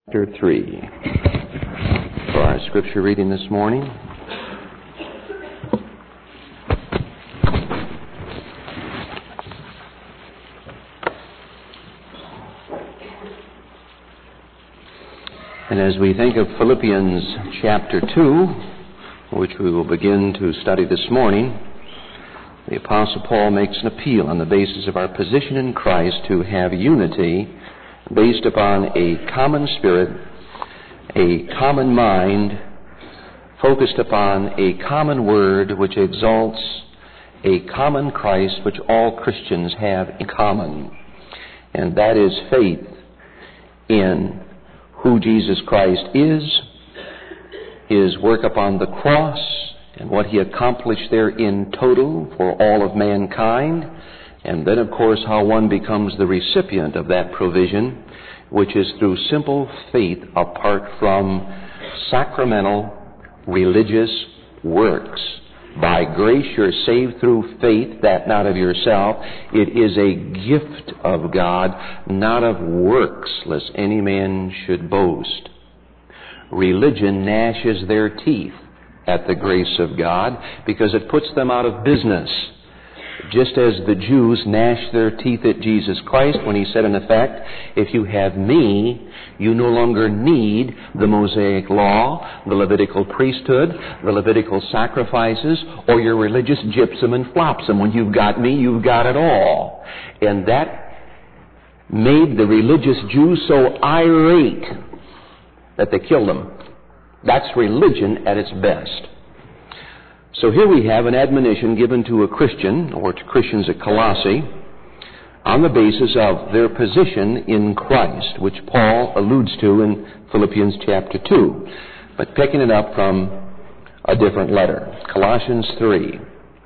Chapter 3 for our scripture reading this morning. And as we think of Philippians chapter 2, which we will begin to study this morning, the Apostle Paul makes an appeal on the basis of our position in Christ to have unity based upon a common spirit, a common mind, focused upon a common word which exalts a common Christ which all Christians have in common. And that is faith in who Jesus Christ is, His work upon the cross, and what He accomplished there in total for all of mankind. And then, of course, how one becomes the recipient of that provision, which is through simple faith apart from sacramental religious works. By grace you're saved through faith, that not of yourself. It is a gift of God, not of works, lest any man should boast. Religion gnashes their teeth at the grace of God because it puts them out of business. Just as the Jews gnashed their teeth at Jesus Christ when He said, in effect, if you have me, you no longer need the Mosaic law, the Levitical priesthood, the Levitical sacrifices, or your religious gypsum and flopsum. When you've got me, you've got it all. And that made the religious Jews so irate that they killed them. That's religion at its best. So here we have an admonition given to a Christian, or to Christians at Colossae, on the basis of their position in Christ, which Paul alludes to in Philippians chapter 2, but picking it up from a different letter. Colossians 3.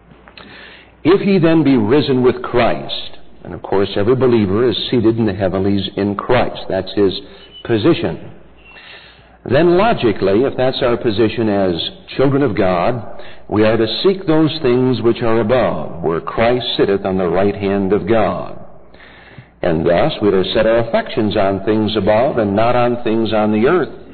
If ye then be risen with Christ, and of course every believer is seated in the heavenlies in Christ. That's his position. Then logically, if that's our position as children of God, we are to seek those things which are above, where Christ sitteth on the right hand of God. And thus we are to set our affections on things above and not on things on the earth.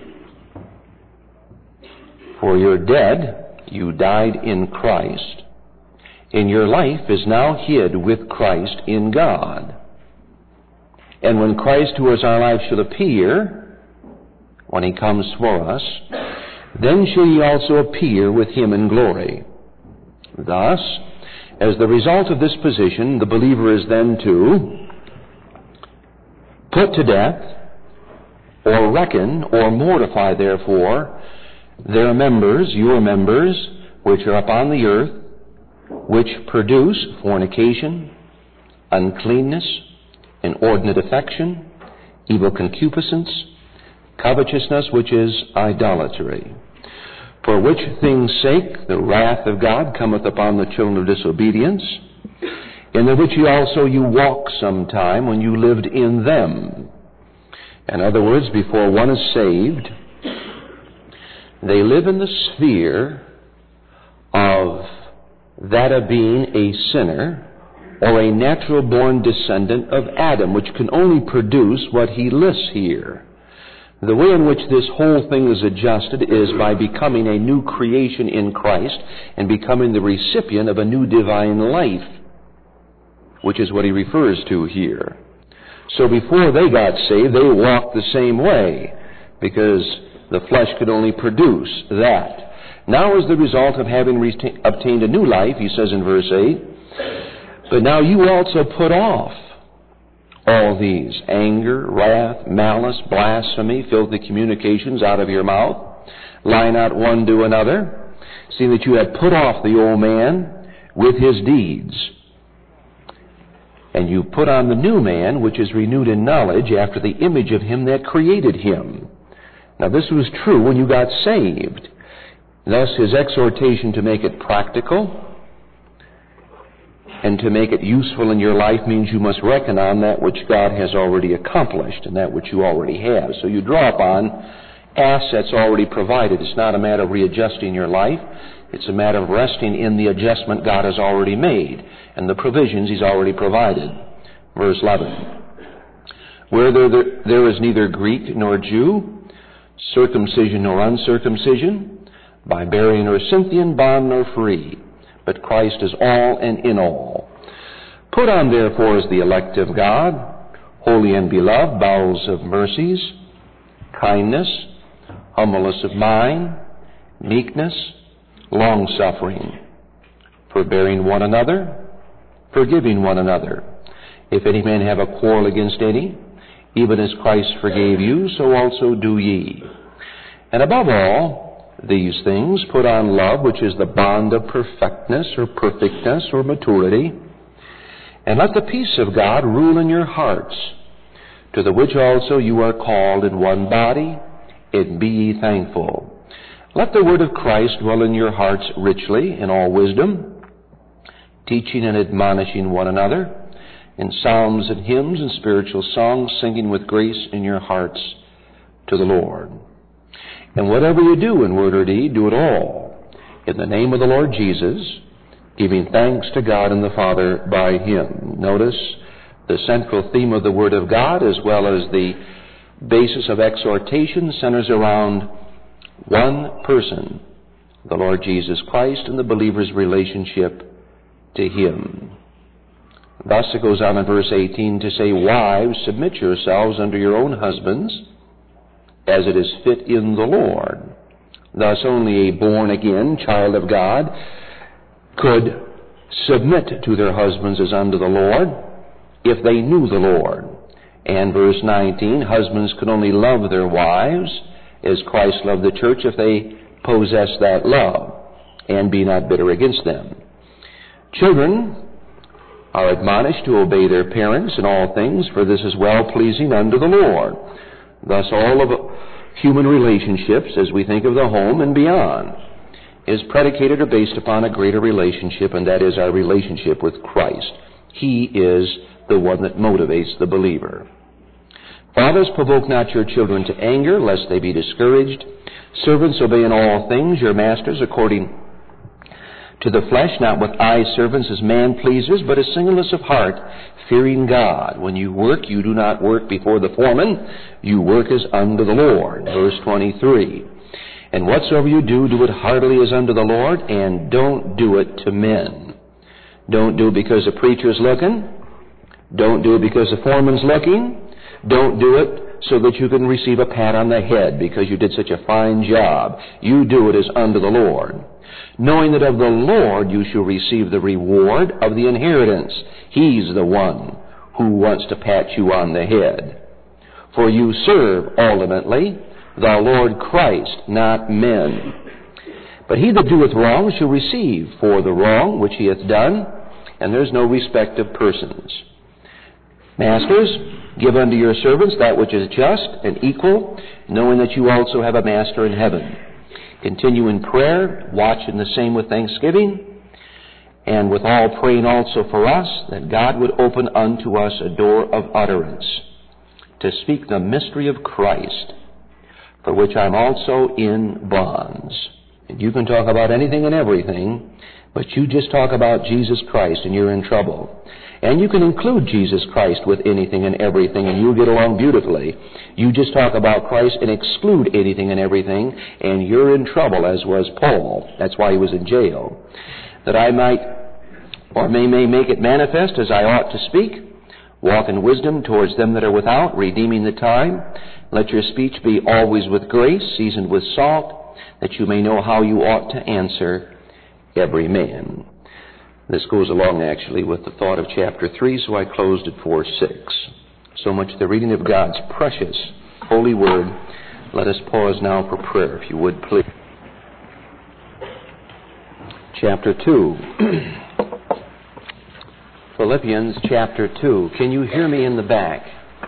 For you're dead, you died in Christ, and your life is now hid with Christ in God. And when Christ, who is our life, shall appear, when He comes for us, then shall ye also appear with Him in glory. Thus, as the result of this position, the believer is then to put to death, or reckon, or mortify, therefore, their members, your members, which are upon the earth, which produce fornication, uncleanness, inordinate affection, evil concupiscence, covetousness, which is idolatry. For which things' sake the wrath of God cometh upon the children of disobedience, in the which also you walked sometime when you lived in them. In other words, before one is saved, they live in the sphere of that of being a sinner or a natural-born descendant of Adam, which can only produce what he lists here. The way in which this whole thing is adjusted is by becoming a new creation in Christ and becoming the recipient of a new divine life, which is what he refers to here. So before they got saved, they walked the same way because the flesh could only produce that. Now, as the result of having obtained a new life, he says in verse 8, but now you also put off all these: anger, wrath, malice, blasphemy, filthy communications out of your mouth. Lie not one to another, seeing that you have put off the old man with his deeds. And you put on the new man, which is renewed in knowledge after the image of him that created him. Now this was true when you got saved. Thus his exhortation to make it practical and to make it useful in your life means you must reckon on that which God has already accomplished and that which you already have. So you draw upon assets already provided. It's not a matter of readjusting your life. It's a matter of resting in the adjustment God has already made and the provisions He's already provided. Verse 11. Where there is neither Greek nor Jew, circumcision or uncircumcision, barbarian or Scythian, bond or free, but Christ is all and in all. Put on therefore as the elect of God, holy and beloved, bowels of mercies, kindness, humbleness of mind, meekness, long-suffering, forbearing one another, forgiving one another. If any man have a quarrel against any, even as Christ forgave you, so also do ye. And above all these things, put on love, which is the bond of perfectness or perfectness or maturity. And let the peace of God rule in your hearts, to the which also you are called in one body, and be ye thankful. Let the word of Christ dwell in your hearts richly in all wisdom, teaching and admonishing one another, in psalms and hymns and spiritual songs, singing with grace in your hearts to the Lord. And whatever you do in word or deed, do it all in the name of the Lord Jesus, giving thanks to God and the Father by Him. Notice the central theme of the Word of God, as well as the basis of exhortation, centers around one person, the Lord Jesus Christ, and the believer's relationship to Him. Thus it goes on in verse 18 to say, wives, submit yourselves unto your own husbands, as it is fit in the Lord. Thus only a born-again child of God could submit to their husbands as unto the Lord if they knew the Lord. And verse 19, husbands could only love their wives as Christ loved the church if they possess that love and be not bitter against them. Children are admonished to obey their parents in all things, for this is well-pleasing unto the Lord. Thus all of human relationships, as we think of the home and beyond, is predicated or based upon a greater relationship, and that is our relationship with Christ. He is the one that motivates the believer. Fathers, provoke not your children to anger, lest they be discouraged. Servants, obey in all things your masters according to the flesh, not with eye servants as man-pleasers, but as singleness of heart, fearing God. When you work, you do not work before the foreman, you work as unto the Lord. Verse 23. And whatsoever you do, do it heartily as unto the Lord, and don't do it to men. Don't do it because the preacher's looking. Don't do it because the foreman's looking. Don't do it so that you can receive a pat on the head because you did such a fine job. You do it as unto the Lord, knowing that of the Lord you shall receive the reward of the inheritance. He's the one who wants to pat you on the head. For you serve ultimately the Lord Christ, not men. But he that doeth wrong shall receive for the wrong which he hath done, and there's no respect of persons. Masters, give unto your servants that which is just and equal, knowing that you also have a master in heaven. Continue in prayer, watch in the same with thanksgiving, and with all praying also for us, that God would open unto us a door of utterance, to speak the mystery of Christ, for which I'm also in bonds. And you can talk about anything and everything, but you just talk about Jesus Christ and you're in trouble. And you can include Jesus Christ with anything and everything, and you'll get along beautifully. You just talk about Christ and exclude anything and everything, and you're in trouble, as was Paul. That's why he was in jail. That I might, or may make it manifest as I ought to speak, walk in wisdom towards them that are without, redeeming the time. Let your speech be always with grace, seasoned with salt, that you may know how you ought to answer every man. This goes along, actually, with the thought of chapter 3, so I closed at 4:6. So much the reading of God's precious, holy word. Let us pause now for prayer, if you would, please. Chapter 2. Philippians chapter 2. Can you hear me in the back?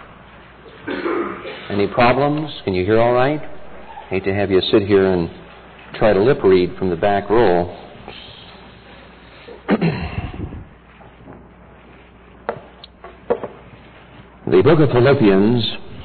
Any problems? Can you hear all right? Hate to have you sit here and try to lip read from the back row. The book of Philippians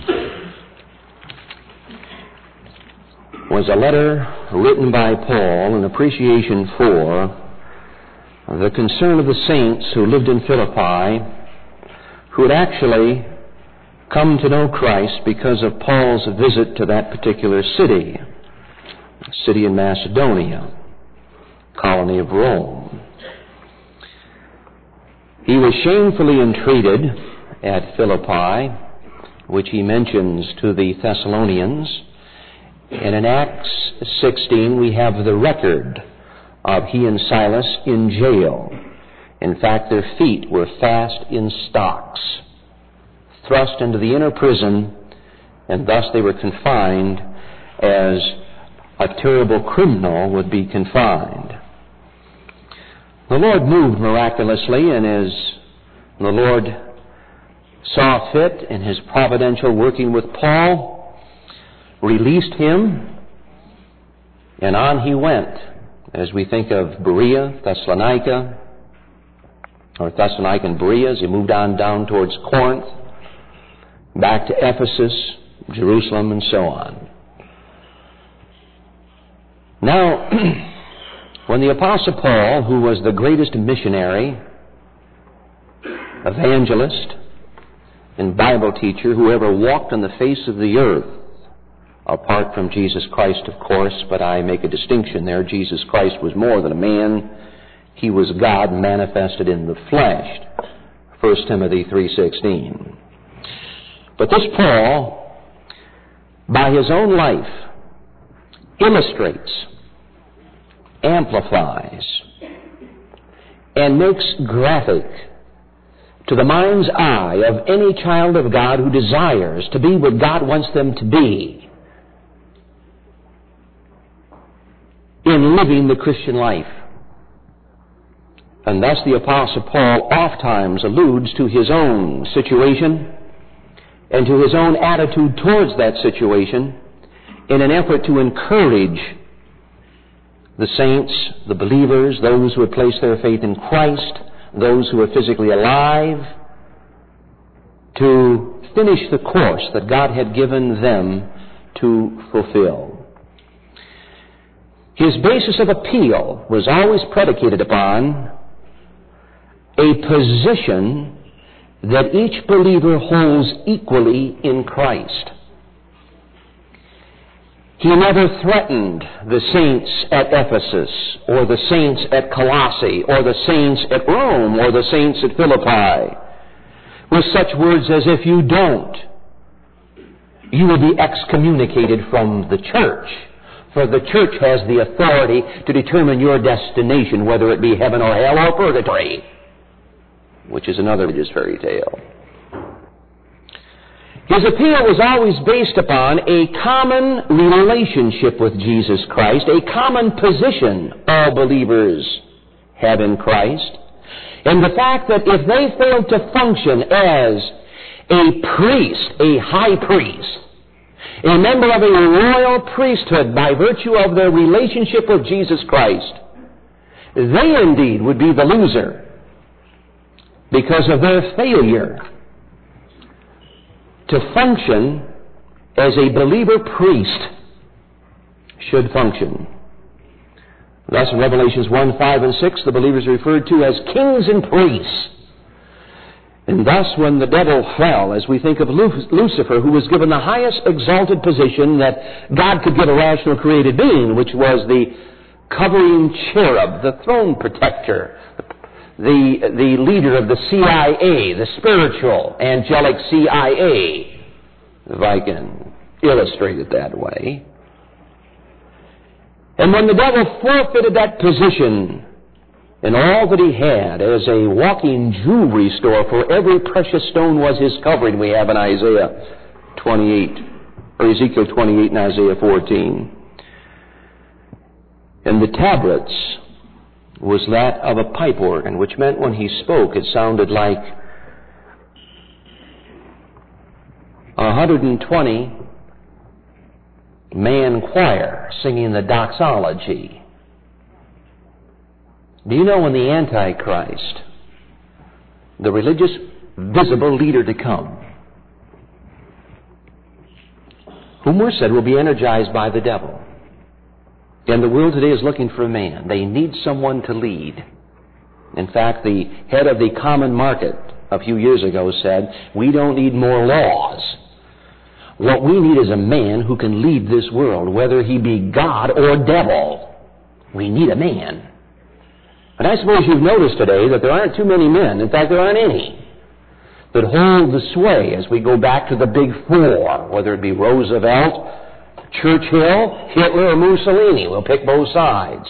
was a letter written by Paul in appreciation for the concern of the saints who lived in Philippi, who had actually come to know Christ because of Paul's visit to that particular city, a city in Macedonia, colony of Rome. He was shamefully entreated at Philippi, which he mentions to the Thessalonians. And in Acts 16, we have the record of he and Silas in jail. In fact, their feet were fast in stocks, thrust into the inner prison, and thus they were confined as a terrible criminal would be confined. The Lord moved miraculously, and as the Lord saw fit in his providential working with Paul, released him, and on he went. As we think of Berea, Thessalonica, or Thessalonica and Berea, as he moved on down towards Corinth, back to Ephesus, Jerusalem, and so on. Now, when the Apostle Paul, who was the greatest missionary, evangelist, and Bible teacher who ever walked on the face of the earth, apart from Jesus Christ, of course, but I make a distinction there. Jesus Christ was more than a man. He was God manifested in the flesh. 1 Timothy 3:16. But this Paul, by his own life, illustrates, amplifies, and makes graphic to the mind's eye of any child of God who desires to be what God wants them to be in living the Christian life. And thus the Apostle Paul oftentimes alludes to his own situation and to his own attitude towards that situation in an effort to encourage the saints, the believers, those who have placed their faith in Christ, those who are physically alive, to finish the course that God had given them to fulfill. His basis of appeal was always predicated upon a position that each believer holds equally in Christ. He never threatened the saints at Ephesus, or the saints at Colossae, or the saints at Rome, or the saints at Philippi, with such words as, if you don't, you will be excommunicated from the church. For the church has the authority to determine your destination, whether it be heaven or hell or purgatory, which is another religious fairy tale. His appeal was always based upon a common relationship with Jesus Christ, a common position all believers have in Christ, and the fact that if they failed to function as a priest, a high priest, a member of a royal priesthood by virtue of their relationship with Jesus Christ, they indeed would be the loser because of their failure to function as a believer priest should function. Thus in Revelations 1, 5, and 6, the believers are referred to as kings and priests. And thus when the devil fell, as we think of Lucifer, who was given the highest exalted position that God could give a rational created being, which was the covering cherub, the throne protector, the leader of the CIA, the spiritual angelic CIA, if I can illustrate it that way. And when the devil forfeited that position and all that he had as a walking jewelry store, for every precious stone was his covering, we have in Isaiah 28, or Ezekiel 28 and Isaiah 14. And the tabrets was that of a pipe organ, which meant when he spoke it sounded like 120 man choir singing the doxology. Do you know when the Antichrist, the religious visible leader to come, whom we're said will be energized by the devil, and the world today is looking for a man. They need someone to lead. In fact, the head of the common market a few years ago said, we don't need more laws. What we need is a man who can lead this world, whether he be God or devil. We need a man. And I suppose you've noticed today that there aren't too many men, in fact there aren't any, that hold the sway as we go back to the big four, whether it be Roosevelt, Churchill, Hitler, or Mussolini. We'll pick both sides.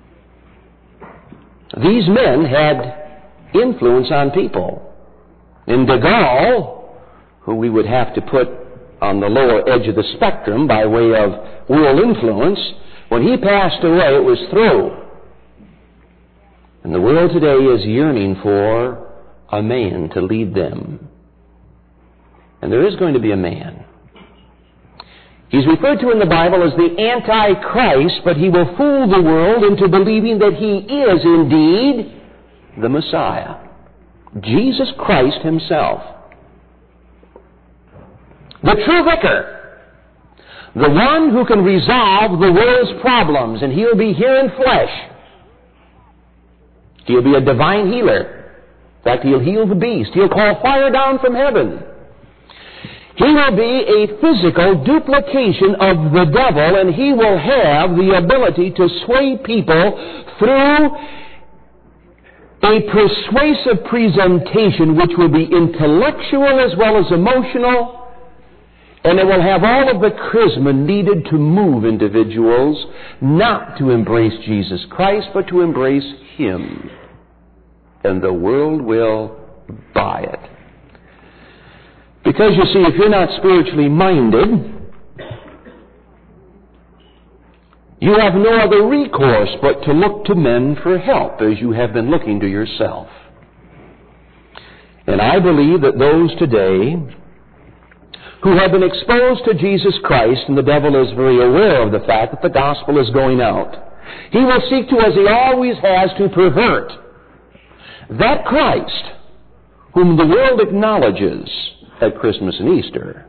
These men had influence on people. In de Gaulle, who we would have to put on the lower edge of the spectrum by way of world influence, when he passed away, it was through. And the world today is yearning for a man to lead them. And there is going to be a man. He's referred to in the Bible as the Antichrist, but he will fool the world into believing that he is indeed the Messiah, Jesus Christ himself. The true vicar, the one who can resolve the world's problems, and he'll be here in flesh. He'll be a divine healer. In fact, he'll heal the beast. He'll call fire down from heaven. He will be a physical duplication of the devil, and he will have the ability to sway people through a persuasive presentation which will be intellectual as well as emotional, and it will have all of the charisma needed to move individuals not to embrace Jesus Christ, but to embrace him. And the world will buy it. Because, you see, if you're not spiritually minded, you have no other recourse but to look to men for help, as you have been looking to yourself. And I believe that those today who have been exposed to Jesus Christ, and the devil is very aware of the fact that the gospel is going out, he will seek to, as he always has, to pervert that Christ whom the world acknowledges at Christmas and Easter,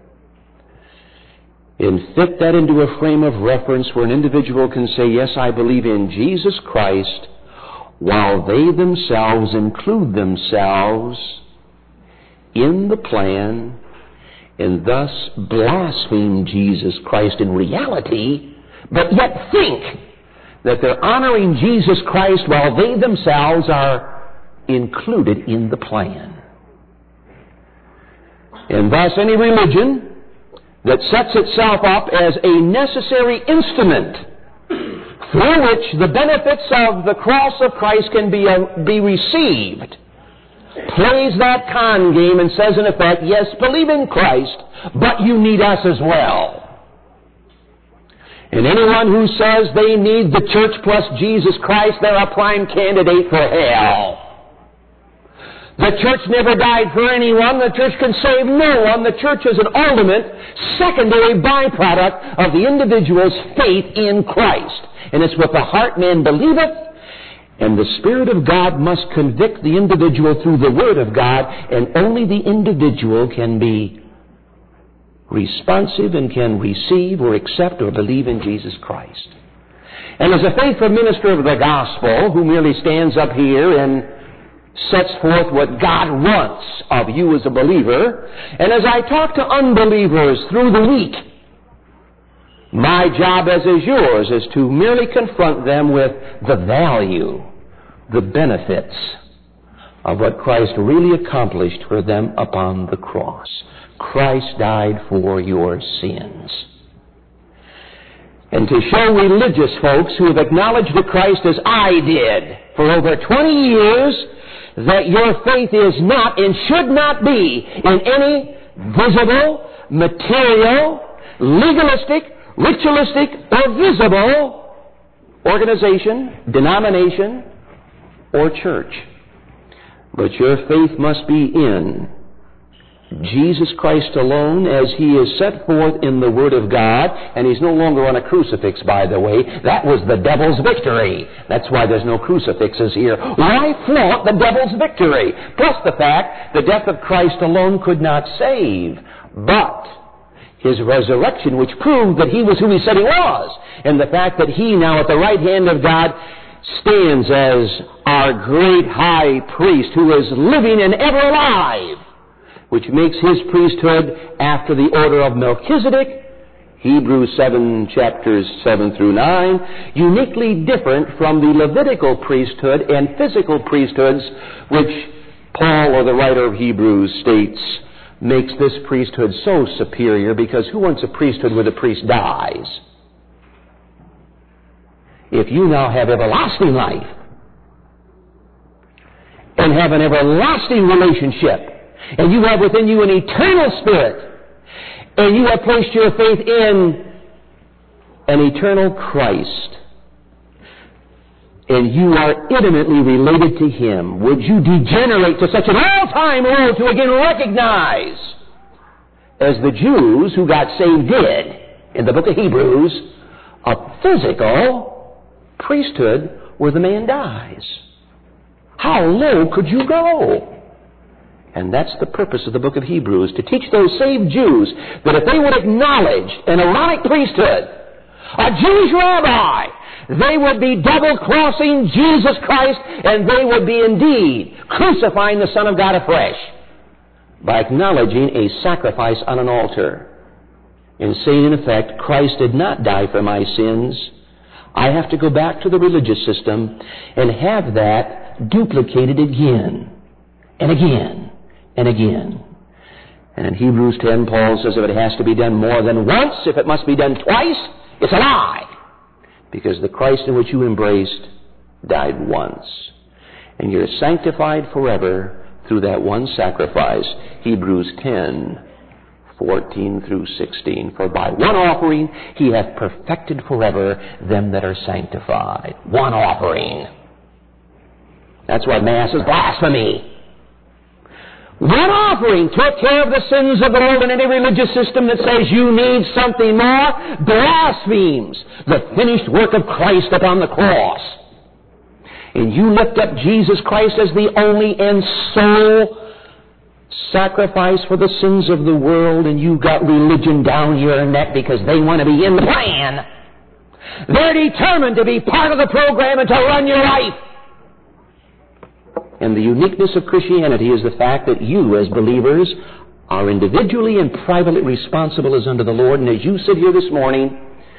and fit that into a frame of reference where an individual can say, yes, I believe in Jesus Christ, while they themselves include themselves in the plan, and thus blaspheme Jesus Christ in reality, but yet think that they're honoring Jesus Christ while they themselves are included in the plan. And thus any religion that sets itself up as a necessary instrument through which the benefits of the cross of Christ can be received plays that con game and says in effect, yes, believe in Christ, but you need us as well. And anyone who says they need the church plus Jesus Christ, they're a prime candidate for hell. The church never died for anyone. The church can save no one. The church is an ultimate, secondary byproduct of the individual's faith in Christ. And it's with the heart man believeth, and the Spirit of God must convict the individual through the Word of God, and only the individual can be responsive and can receive or accept or believe in Jesus Christ. And as a faithful minister of the gospel, who merely stands up here and sets forth what God wants of you as a believer, and as I talk to unbelievers through the week, my job, as is yours, is to merely confront them with the value, the benefits of what Christ really accomplished for them upon the cross. Christ died for your sins. And to show religious folks who have acknowledged the Christ as I did for over 20 years, that your faith is not and should not be in any visible, material, legalistic, ritualistic, or visible organization, denomination, or church. But your faith must be in Jesus Christ alone as he is set forth in the Word of God, and he's no longer on a crucifix, by the way. That was the devil's victory. That's why there's no crucifixes here. Why flaunt the devil's victory? Plus the fact the death of Christ alone could not save, but his resurrection, which proved that he was who he said he was, and the fact that he now at the right hand of God stands as our great high priest who is living and ever alive, which makes his priesthood after the order of Melchizedek, Hebrews 7, chapters 7 through 9, uniquely different from the Levitical priesthood and physical priesthoods, which Paul, or the writer of Hebrews, states makes this priesthood so superior, because who wants a priesthood where the priest dies? If you now have everlasting life and have an everlasting relationship, and you have within you an eternal spirit, and you have placed your faith in an eternal Christ, and you are intimately related to Him, would you degenerate to such an all-time low to again recognize, as the Jews who got saved did in the book of Hebrews, a physical priesthood where the man dies? How low could you go? And that's the purpose of the book of Hebrews, to teach those saved Jews that if they would acknowledge an Aaronic priesthood, a Jewish rabbi, they would be double-crossing Jesus Christ, and they would be indeed crucifying the Son of God afresh by acknowledging a sacrifice on an altar and saying, in effect, Christ did not die for my sins. I have to go back to the religious system and have that duplicated again and again and again. And in Hebrews 10, Paul says if it has to be done more than once, if it must be done twice, it's a lie. Because the Christ in which you embraced died once. And you're sanctified forever through that one sacrifice. Hebrews 10, 14 through 16. For by one offering He hath perfected forever them that are sanctified. One offering. That's why Mass is blasphemy. One offering took care of the sins of the world, and any religious system that says you need something more blasphemes the finished work of Christ upon the cross. And you lift up Jesus Christ as the only and sole sacrifice for the sins of the world, and you got religion down your neck because they want to be in the plan. They're determined to be part of the program and to run your life. And the uniqueness of Christianity is the fact that you, as believers, are individually and privately responsible as unto the Lord. And as you sit here this morning,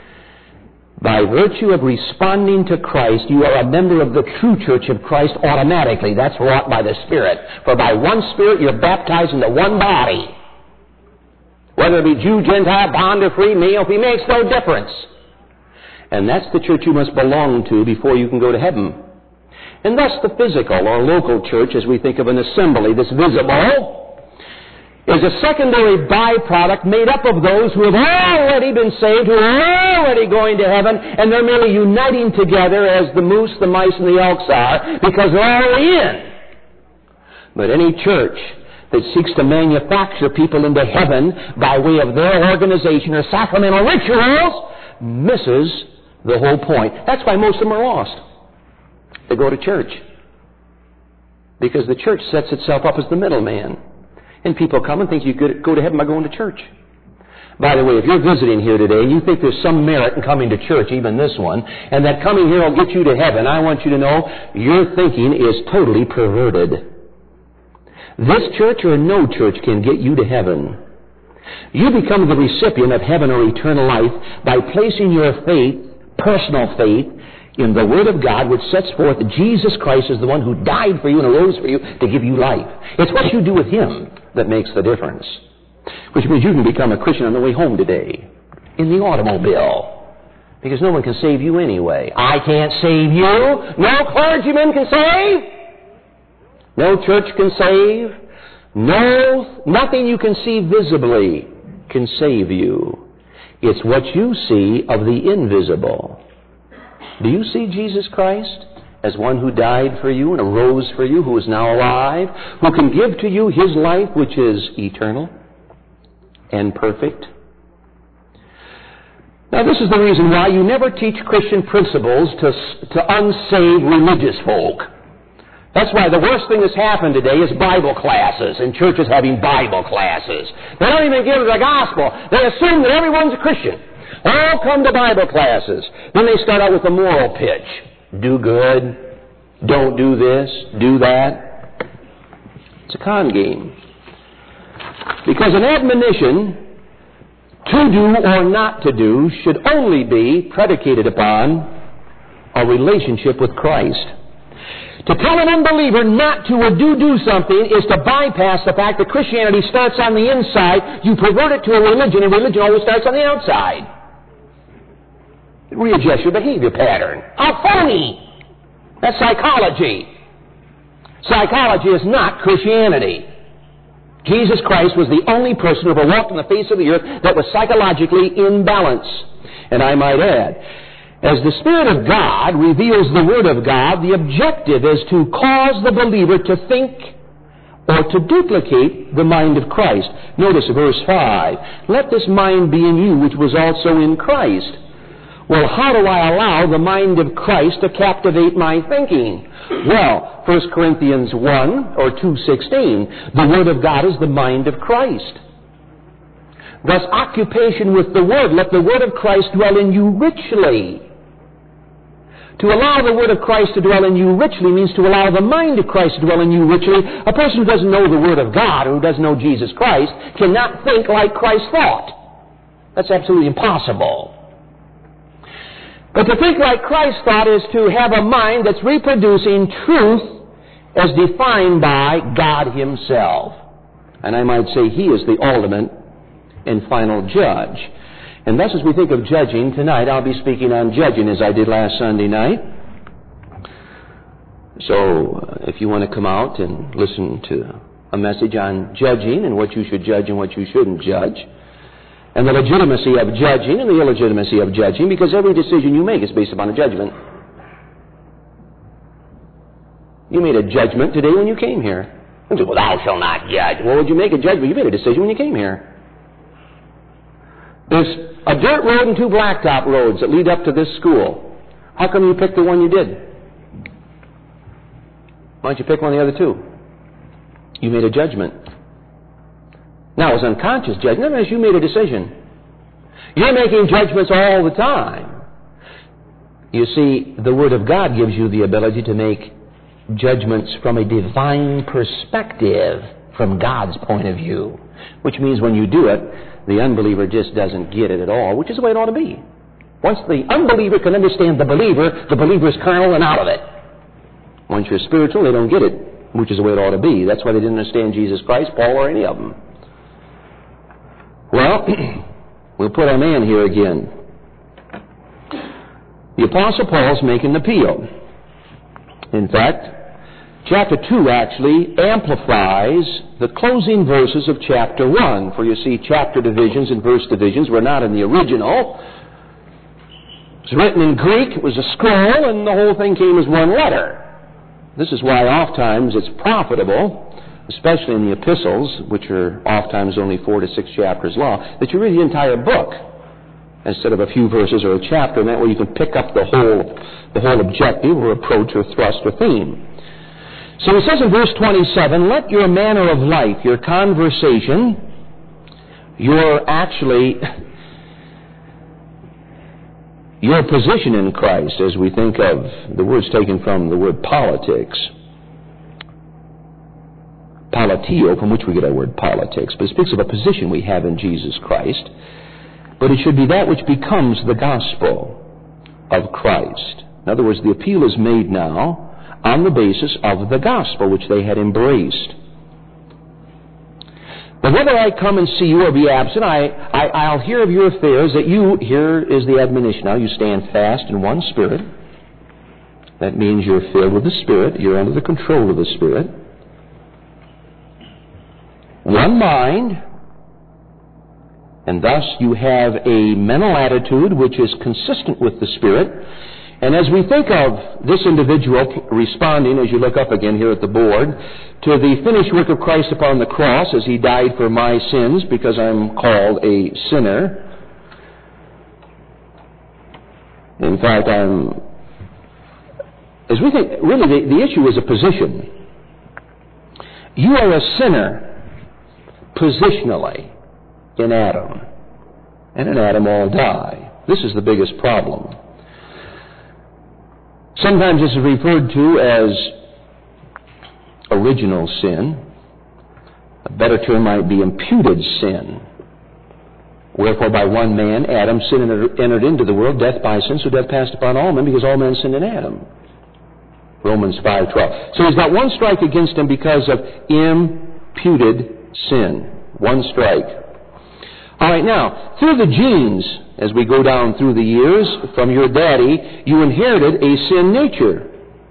by virtue of responding to Christ, you are a member of the true church of Christ automatically. That's wrought by the Spirit. For by one Spirit you're baptized into one body. Whether it be Jew, Gentile, bond or free, male, female, makes no difference. And that's the church you must belong to before you can go to heaven. And thus the physical or local church, as we think of an assembly that's visible, is a secondary byproduct made up of those who have already been saved, who are already going to heaven, and they're merely uniting together as the moose, the mice, and the elks are, because they're already in. But any church that seeks to manufacture people into heaven by way of their organization or sacramental rituals misses the whole point. That's why most of them are lost. They go to church because the church sets itself up as the middleman. And people come and think you could go to heaven by going to church. By the way, if you're visiting here today and you think there's some merit in coming to church, even this one, and that coming here will get you to heaven, I want you to know your thinking is totally perverted. This church or no church can get you to heaven. You become the recipient of heaven or eternal life by placing your faith, personal faith, in the Word of God, which sets forth Jesus Christ as the one who died for you and arose for you to give you life. It's what you do with Him that makes the difference. Which means you can become a Christian on the way home today, in the automobile, because no one can save you anyway. I can't save you. No clergyman can save. No church can save. Nothing you can see visibly can save you. It's what you see of the invisible. Do you see Jesus Christ as one who died for you and arose for you, who is now alive, who can give to you His life, which is eternal and perfect? Now, this is the reason why you never teach Christian principles to unsaved religious folk. That's why the worst thing that's happened today is Bible classes, and churches having Bible classes. They don't even give the gospel. They assume that everyone's a Christian. All come to Bible classes. Then they start out with a moral pitch. do good, don't do this, do that. It's a con game. Because an admonition to do or not to do should only be predicated upon a relationship with Christ. To tell an unbeliever not to or do something is to bypass the fact that Christianity starts on the inside. You pervert it to a religion, and religion always starts on the outside. Readjust your behavior pattern. How phony! That's psychology. Psychology is not Christianity. Jesus Christ was the only person who ever walked on the face of the earth that was psychologically in balance. And I might add, as the Spirit of God reveals the Word of God, the objective is to cause the believer to think or to duplicate the mind of Christ. Notice verse 5. Let this mind be in you, which was also in Christ. Well, how do I allow the mind of Christ to captivate my thinking? Well, 1 Corinthians 1 or 2:16, the Word of God is the mind of Christ. Thus, occupation with the Word, let the Word of Christ dwell in you richly. To allow the Word of Christ to dwell in you richly means to allow the mind of Christ to dwell in you richly. A person who doesn't know the Word of God, or who doesn't know Jesus Christ, cannot think like Christ thought. That's absolutely impossible. But to think like Christ thought is to have a mind that's reproducing truth as defined by God Himself. And I might say He is the ultimate and final judge. And thus, as we think of judging, tonight I'll be speaking on judging as I did last Sunday night. So, if you want to come out and listen to a message on judging and what you should judge and what you shouldn't judge, and the legitimacy of judging and the illegitimacy of judging, because every decision you make is based upon a judgment. You made a judgment today when you came here. You say, well, thou shalt not judge. Well, would you make a judgment? You made a decision when you came here. There's a dirt road and two blacktop roads that lead up to this school. How come you picked the one you did? Why don't you pick one of the other two? You made a judgment. Now, it was unconscious judgment, as you made a decision. You're making judgments all the time. You see, the Word of God gives you the ability to make judgments from a divine perspective, from God's point of view. Which means when you do it, the unbeliever just doesn't get it at all, which is the way it ought to be. Once the unbeliever can understand the believer is carnal and out of it. Once you're spiritual, they don't get it, which is the way it ought to be. That's why they didn't understand Jesus Christ, Paul, or any of them. Well, we'll put our man here again. The Apostle Paul's making an appeal. In fact, chapter 2 actually amplifies the closing verses of chapter 1. For you see, chapter divisions and verse divisions were not in the original. It was written in Greek, it was a scroll, and the whole thing came as one letter. This is why oftentimes it's profitable, especially in the epistles, which are oftentimes only 4 to 6 chapters long, that you read the entire book instead of a few verses or a chapter, and that way you can pick up the whole objective or approach or thrust or theme. So he says in verse 27, let your manner of life, your conversation, your position in Christ, as we think of the words taken from the word politics, politio, from which we get our word politics, but it speaks of a position we have in Jesus Christ. But it should be that which becomes the gospel of Christ. In other words, the appeal is made now on the basis of the gospel which they had embraced. But whether I come and see you or be absent, I'll hear of your affairs, that you, here is the admonition now, you stand fast in one Spirit. That means you're filled with the Spirit, you're under the control of the Spirit. One mind, and thus you have a mental attitude which is consistent with the Spirit. And as we think of this individual responding, as you look up again here at the board, to the finished work of Christ upon the cross as He died for my sins because I'm called a sinner. In fact, as we think, really the issue is a position. You are a sinner positionally in Adam. And in Adam all die. This is the biggest problem. Sometimes this is referred to as original sin. A better term might be imputed sin. Wherefore by one man, Adam, sin entered into the world, death by sin, so death passed upon all men, because all men sinned in Adam. Romans 5:12. So he's got one strike against him because of imputed sin. One strike. All right, now, through the genes, as we go down through the years, from your daddy, you inherited a sin nature.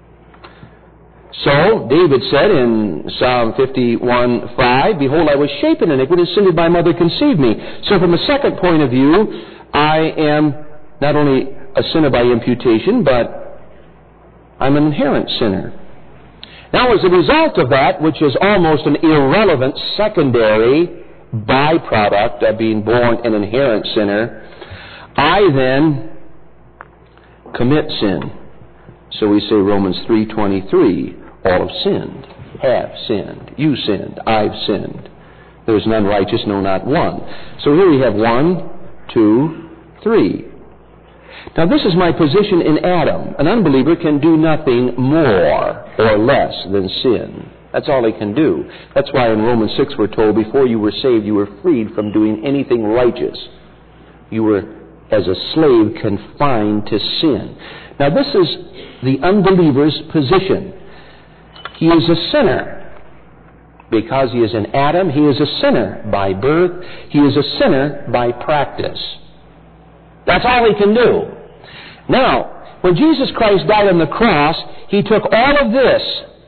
So, David said in Psalm 51:5, Behold, I was shapen in iniquity, and sin did my mother conceive me. So from a second point of view, I am not only a sinner by imputation, but I'm an inherent sinner. Now, as a result of that, which is almost an irrelevant secondary byproduct of being born an inherent sinner, I then commit sin. So we say Romans 3:23, all have sinned. You sinned, I've sinned. There is none righteous, no, not one. So here we have 1, 2, 3. Now this is my position in Adam. An unbeliever can do nothing more or less than sin. That's all he can do. That's why in Romans 6 we're told, before you were saved, you were freed from doing anything righteous. You were, as a slave, confined to sin. Now this is the unbeliever's position. He is a sinner. Because he is in Adam, he is a sinner by birth. He is a sinner by practice. That's all he can do. Now, when Jesus Christ died on the cross, he took all of this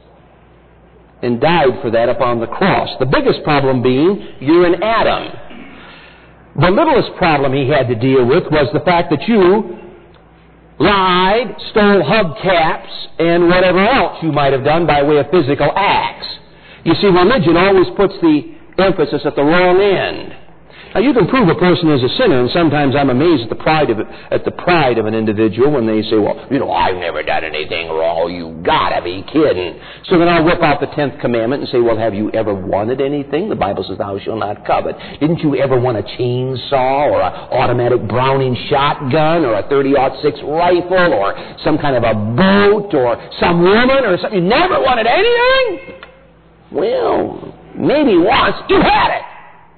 and died for that upon the cross. The biggest problem being, you're in Adam. The littlest problem he had to deal with was the fact that you lied, stole hubcaps, and whatever else you might have done by way of physical acts. You see, religion always puts the emphasis at the wrong end. Now, you can prove a person is a sinner, and sometimes I'm amazed at the pride of an individual when they say, well, I've never done anything wrong. You gotta be kidding. So then I'll whip out the 10th commandment and say, well, have you ever wanted anything? The Bible says, thou shalt not covet. Didn't you ever want a chainsaw or an automatic Browning shotgun or a 30-06 rifle or some kind of a boat or some woman or something? You never wanted anything? Well, maybe once you had it.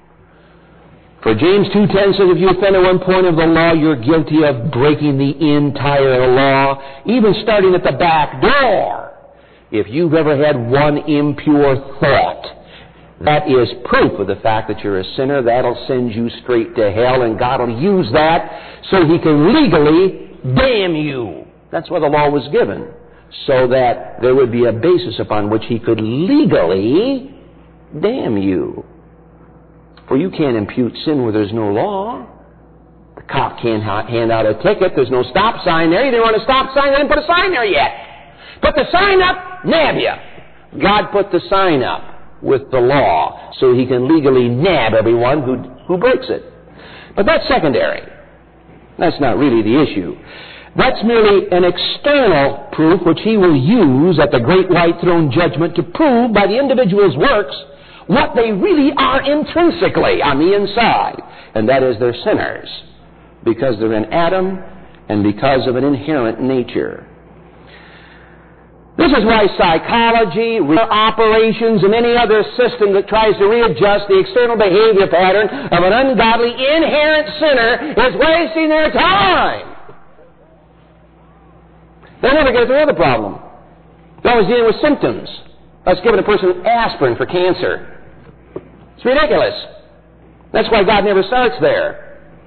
For James 2:10 says, if you offend at one point of the law, you're guilty of breaking the entire law, even starting at the back door. If you've ever had one impure thought, that is proof of the fact that you're a sinner. That'll send you straight to hell, and God will use that so he can legally damn you. That's why the law was given, so that there would be a basis upon which he could legally damn you. For you can't impute sin where there's no law. The cop can't hand out a ticket. There's no stop sign there. You didn't want a stop sign. They didn't put a sign there yet. Put the sign up, nab you. God put the sign up with the law so he can legally nab everyone who breaks it. But that's secondary. That's not really the issue. That's merely an external proof which he will use at the great white throne judgment to prove by the individual's works what they really are intrinsically on the inside. And that is they're sinners because they're in Adam and because of an inherent nature. This is why psychology, operations, and any other system that tries to readjust the external behavior pattern of an ungodly inherent sinner is wasting their time. They never get to the other problem. They're always dealing with symptoms. That's giving a person aspirin for cancer. It's ridiculous. That's why God never starts there.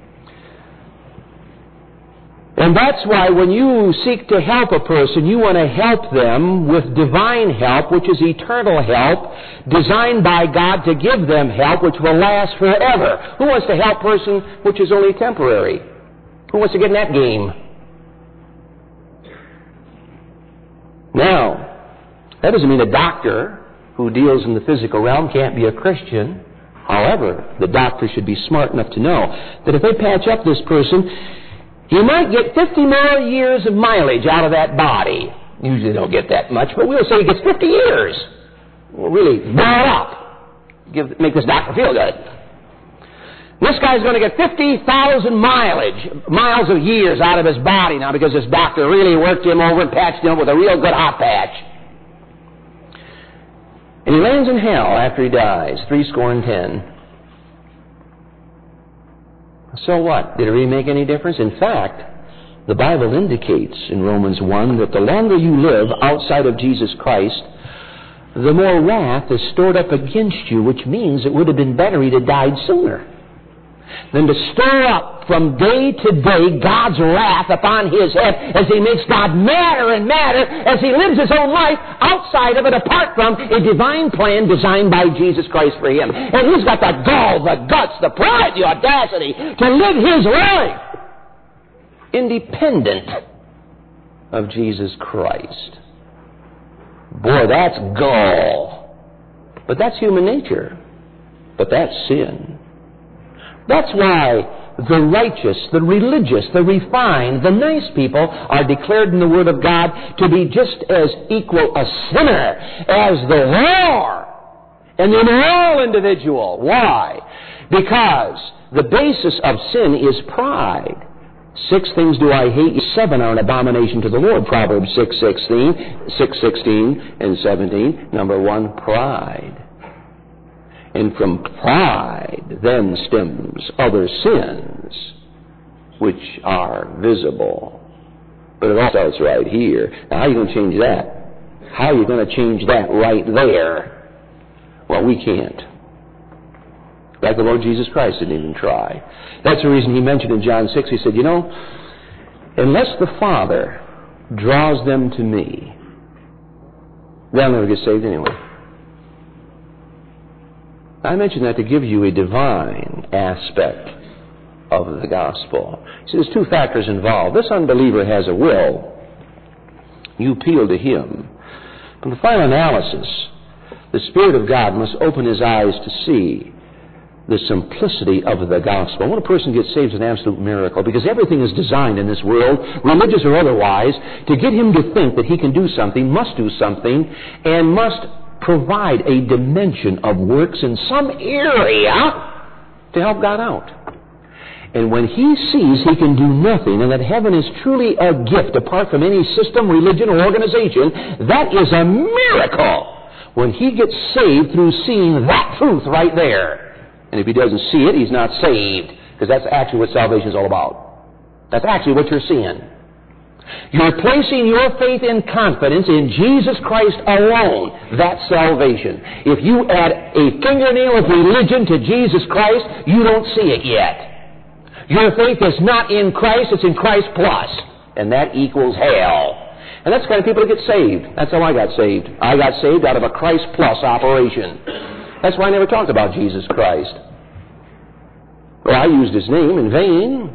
And that's why when you seek to help a person, you want to help them with divine help, which is eternal help, designed by God to give them help which will last forever. Who wants to help a person which is only temporary? Who wants to get in that game? Now, that doesn't mean a doctor who deals in the physical realm can't be a Christian. However, the doctor should be smart enough to know that if they patch up this person, he might get 50 more years of mileage out of that body. Usually don't get that much, but we'll say he gets 50 years. We'll really blow it up. Make this doctor feel good. This guy's going to get 50,000 miles of years out of his body now because this doctor really worked him over and patched him up with a real good hot patch. And he lands in hell after he dies, 70. So what? Did it really make any difference? In fact, the Bible indicates in Romans 1 that the longer you live outside of Jesus Christ, the more wrath is stored up against you, which means it would have been better he'd have died sooner than to stir up from day to day God's wrath upon his head as he makes God madder and madder as he lives his own life outside of it, apart from a divine plan designed by Jesus Christ for him. And he's got the gall, the guts, the pride, the audacity to live his life independent of Jesus Christ. Boy, that's gall. But that's human nature. But that's sin. That's why the righteous, the religious, the refined, the nice people are declared in the Word of God to be just as equal a sinner as the whore and the immoral individual. Why? Because the basis of sin is pride. 6 things do I hate, 7 are an abomination to the Lord. Proverbs 6:16 and 17. Number 1, pride. And from pride then stems other sins, which are visible. But it all starts right here. Now, how are you going to change that? How are you going to change that right there? Well, we can't. Like the Lord Jesus Christ didn't even try. That's the reason he mentioned in John 6, he said, you know, unless the Father draws them to me, they'll never get saved anyway. I mention that to give you a divine aspect of the gospel. See, there's 2 factors involved. This unbeliever has a will. You appeal to him. From the final analysis, the Spirit of God must open his eyes to see the simplicity of the gospel. When a person gets saved, it's an absolute miracle, because everything is designed in this world, religious or otherwise, to get him to think that he can do something, must do something, and must provide a dimension of works in some area to help God out. And when he sees he can do nothing, and that heaven is truly a gift apart from any system, religion, or organization, that is a miracle when he gets saved through seeing that truth right there. And if he doesn't see it, he's not saved, because that's actually what salvation is all about. That's actually what you're seeing. You're placing your faith and confidence in Jesus Christ alone. That's salvation. If you add a fingernail of religion to Jesus Christ, you don't see it yet. Your faith is not in Christ, it's in Christ plus. And that equals hell. And that's the kind of people that get saved. That's how I got saved. I got saved out of a Christ plus operation. That's why I never talked about Jesus Christ. Well, I used his name in vain.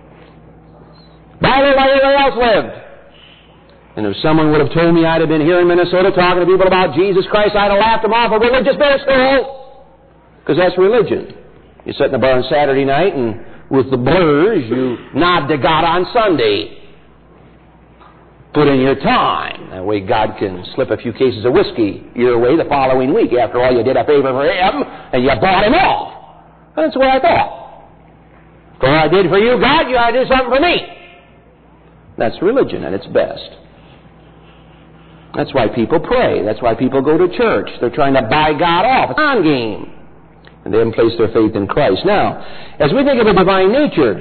By like everybody else lived. And if someone would have told me I'd have been here in Minnesota talking to people about Jesus Christ, I'd have laughed them off a religious pedestal. Because that's religion. You sit in the bar on Saturday night and with the blurs, you nod to God on Sunday. Put in your time. That way God can slip a few cases of whiskey your way the following week. After all, you did a favor for him, and you bought him off. That's what I thought. For what I did for you, God, you ought to do something for me. That's religion at its best. That's why people pray. That's why people go to church. They're trying to buy God off. It's a con game. And they haven't placed their faith in Christ. Now, as we think of a divine nature,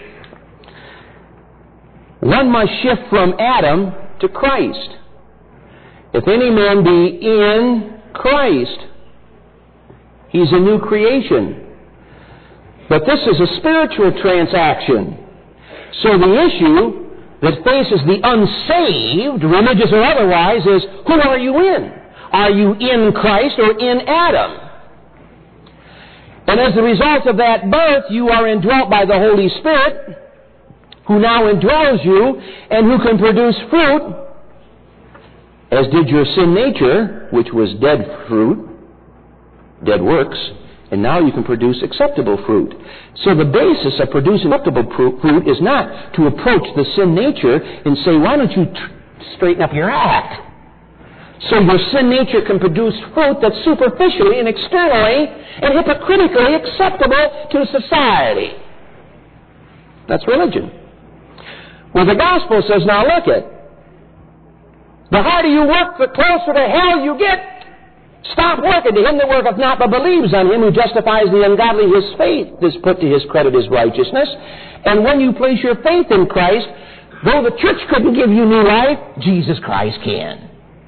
one must shift from Adam to Christ. If any man be in Christ, he's a new creation. But this is a spiritual transaction. So the issue that faces the unsaved, religious or otherwise, is who are you in? Are you in Christ or in Adam? And as a result of that birth, you are indwelt by the Holy Spirit, who now indwells you, and who can produce fruit, as did your sin nature, which was dead fruit, dead works, and now you can produce acceptable fruit. So the basis of producing acceptable fruit is not to approach the sin nature and say, why don't you straighten up your act? So your sin nature can produce fruit that's superficially and externally and hypocritically acceptable to society. That's religion. Well, the gospel says, now look it. The harder you work, the closer to hell you get. Stop working. To him that worketh not, but believes on him who justifies the ungodly, his faith is put to his credit as righteousness. And when you place your faith in Christ, though the church couldn't give you new life, Jesus Christ can.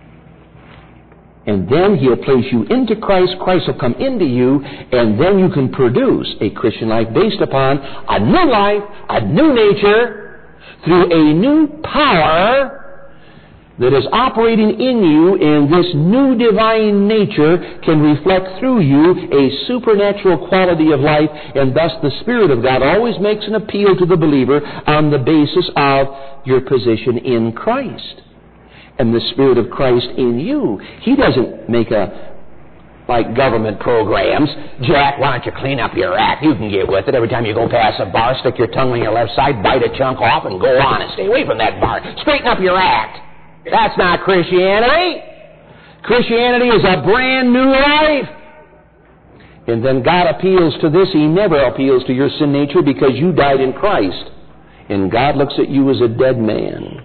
And then He'll place you into Christ, Christ will come into you, and then you can produce a Christian life based upon a new life, a new nature, through a new power that is operating in you, and this new divine nature can reflect through you a supernatural quality of life, and thus the Spirit of God always makes an appeal to the believer on the basis of your position in Christ. And the Spirit of Christ in you. He doesn't make like government programs. Jack, why don't you clean up your act? You can get with it. Every time you go past a bar, stick your tongue on your left side, bite a chunk off, and go on and stay away from that bar. Straighten up your act. That's not Christianity. Christianity is a brand new life. And then God appeals to this. He never appeals to your sin nature because you died in Christ. And God looks at you as a dead man.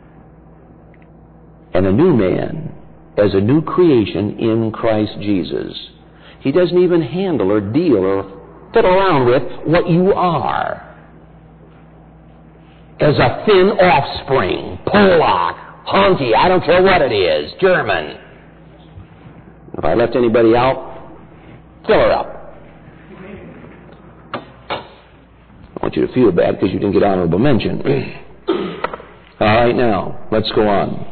And a new man, as a new creation in Christ Jesus. He doesn't even handle or deal or fiddle around with what you are. As a thin offspring, Polak, honky, I don't care what it is, German. If I left anybody out, fill her up. I want you to feel bad because you didn't get honorable mention. All right, now, let's go on.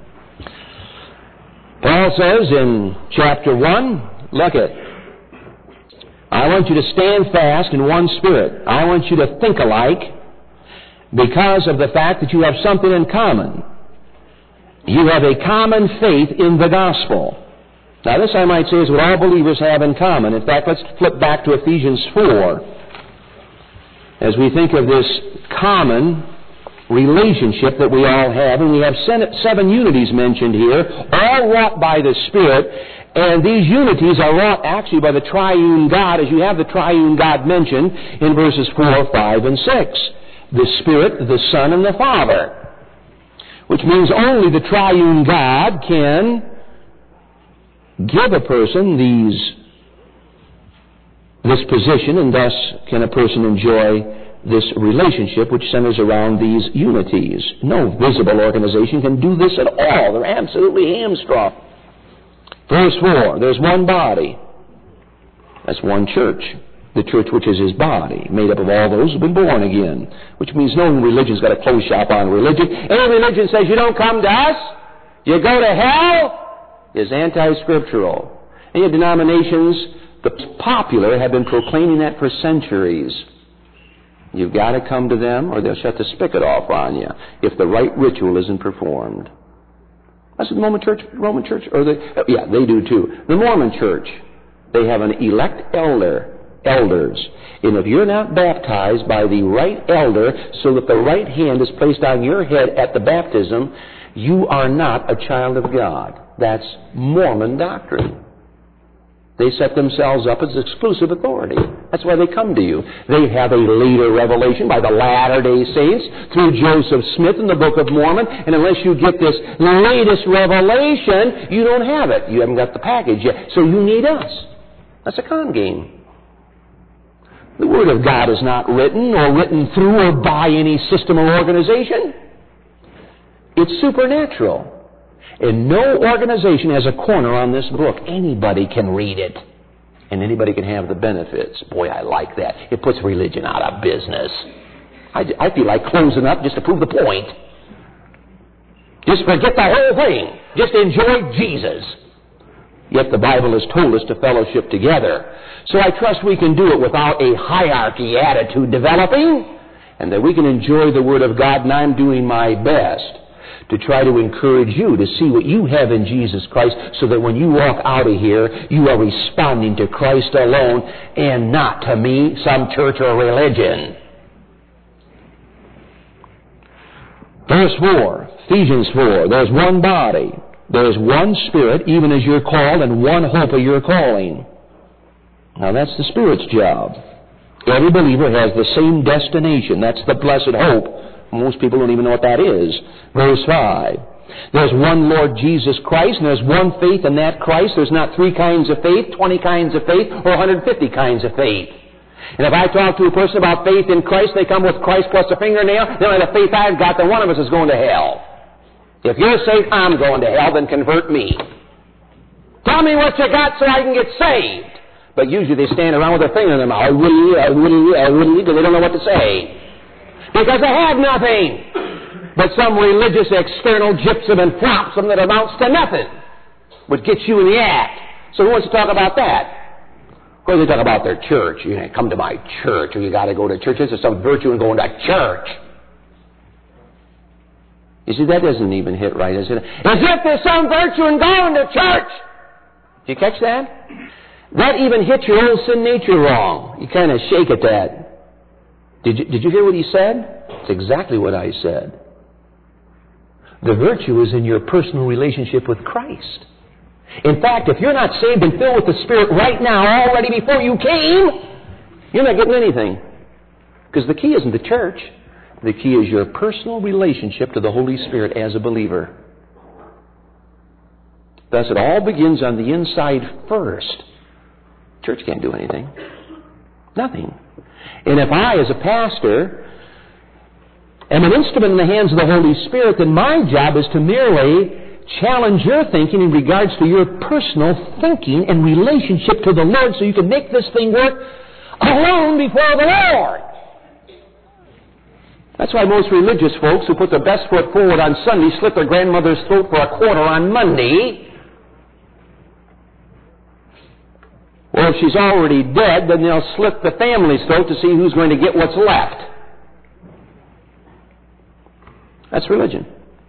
Paul says in chapter 1, look it. I want you to stand fast in one spirit. I want you to think alike because of the fact that you have something in common. You have a common faith in the gospel. Now this, I might say, is what all believers have in common. In fact, let's flip back to Ephesians 4. As we think of this common relationship that we all have, and we have 7 unities mentioned here, all wrought by the Spirit, and these unities are wrought actually by the triune God, as you have the triune God mentioned in verses 4, 5, and 6. The Spirit, the Son, and the Father. Which means only the triune God can give a person this position, and thus can a person enjoy this relationship which centers around these unities. No visible organization can do this at all. They're absolutely hamstrung. Verse 4, there's one body. That's one church. The church which is His body, made up of all those who have been born again. Which means no religion's got a close shop on religion. Any religion says you don't come to us, you go to hell, is anti-scriptural. Any denominations, the popular, have been proclaiming that for centuries. You've got to come to them or they'll shut the spigot off on you if the right ritual isn't performed. That's the Roman Church, they do too. The Mormon Church, they have an elect elders. And if you're not baptized by the right elder so that the right hand is placed on your head at the baptism, you are not a child of God. That's Mormon doctrine. They set themselves up as exclusive authority. That's why they come to you. They have a later revelation by the Latter-day Saints through Joseph Smith in the Book of Mormon, and unless you get this latest revelation, you don't have it. You haven't got the package yet. So you need us. That's a con game. The Word of God is not written or written through or by any system or organization. It's supernatural. And no organization has a corner on this book. Anybody can read it. And anybody can have the benefits. Boy, I like that. It puts religion out of business. I feel like closing up just to prove the point. Just forget the whole thing. Just enjoy Jesus. Yet the Bible has told us to fellowship together. So I trust we can do it without a hierarchy attitude developing, and that we can enjoy the Word of God, and I'm doing my best to try to encourage you to see what you have in Jesus Christ so that when you walk out of here, you are responding to Christ alone and not to me, some church or religion. Verse 4, Ephesians 4, there's one body. There is one Spirit, even as you're called, and one hope of your calling. Now that's the Spirit's job. Every believer has the same destination. That's the blessed hope. Most people don't even know what that is. Verse 5. There's one Lord Jesus Christ, and there's one faith in that Christ. There's not 3 kinds of faith, 20 kinds of faith, or 150 kinds of faith. And if I talk to a person about faith in Christ, they come with Christ plus a fingernail, they don't have the faith I've got, then one of us is going to hell. If you're saved, I'm going to hell, then convert me. Tell me what you got so I can get saved. But usually they stand around with their finger in their mouth, because they don't know what to say. Because they have nothing but some religious external gypsum and flopsum that amounts to nothing, but gets you in the act. So who wants to talk about that? Of course, they talk about their church. You know, come to my church, or you got to go to church. There's some virtue in going to church. You see, that doesn't even hit right, is it? As if there's some virtue in going to church. Did you catch that? That even hit your old sin nature wrong. You kind of shake at that. Did you hear what he said? It's exactly what I said. The virtue is in your personal relationship with Christ. In fact, if you're not saved and filled with the Spirit right now, already before you came, you're not getting anything. Because the key isn't the church. The key is your personal relationship to the Holy Spirit as a believer. Thus, it all begins on the inside first. Church can't do anything. Nothing. And if I, as a pastor, am an instrument in the hands of the Holy Spirit, then my job is to merely challenge your thinking in regards to your personal thinking and relationship to the Lord so you can make this thing work alone before the Lord. That's why most religious folks who put their best foot forward on Sunday slit their grandmother's throat for a quarter on Monday. Or if she's already dead, then they'll slit the family's throat to see who's going to get what's left. That's religion.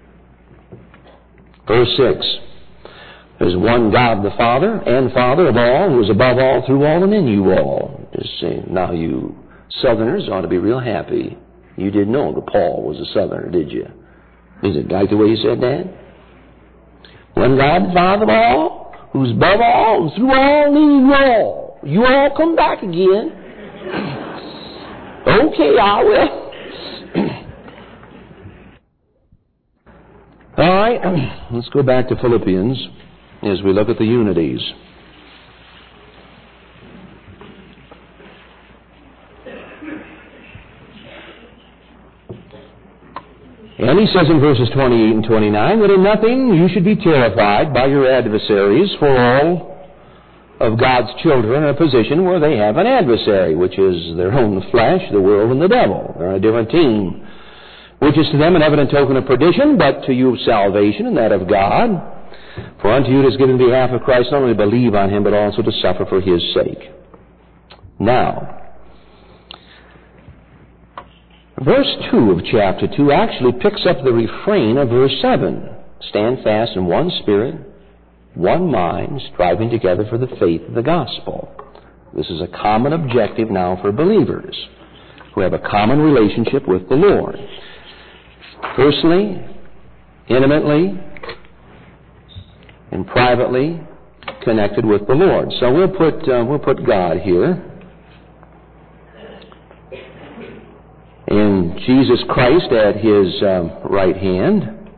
Verse 6. There's one God the Father and Father of all, who is above all, through all, and in you all. Just saying, now you Southerners ought to be real happy. You didn't know that Paul was a Southerner, did you? Is it like the way you said that? One God the Father of all, who's above all, through all, and in you all. You all come back again. Okay, I will. All right, let's go back to Philippians as we look at the unities. And he says in verses 28 and 29 that in nothing you should be terrified by your adversaries, for all of God's children are in a position where they have an adversary, which is their own flesh, the world, and the devil. They're a different team, which is to them an evident token of perdition, but to you of salvation, and that of God. For unto you it is given in behalf of Christ not only to believe on him, but also to suffer for his sake. Now, verse 2 of chapter 2 actually picks up the refrain of verse 7. Stand fast in one spirit, one mind, striving together for the faith of the gospel. This is a common objective now for believers who have a common relationship with the Lord. Personally, intimately, and privately connected with the Lord. So we'll put God here. And Jesus Christ at his right hand.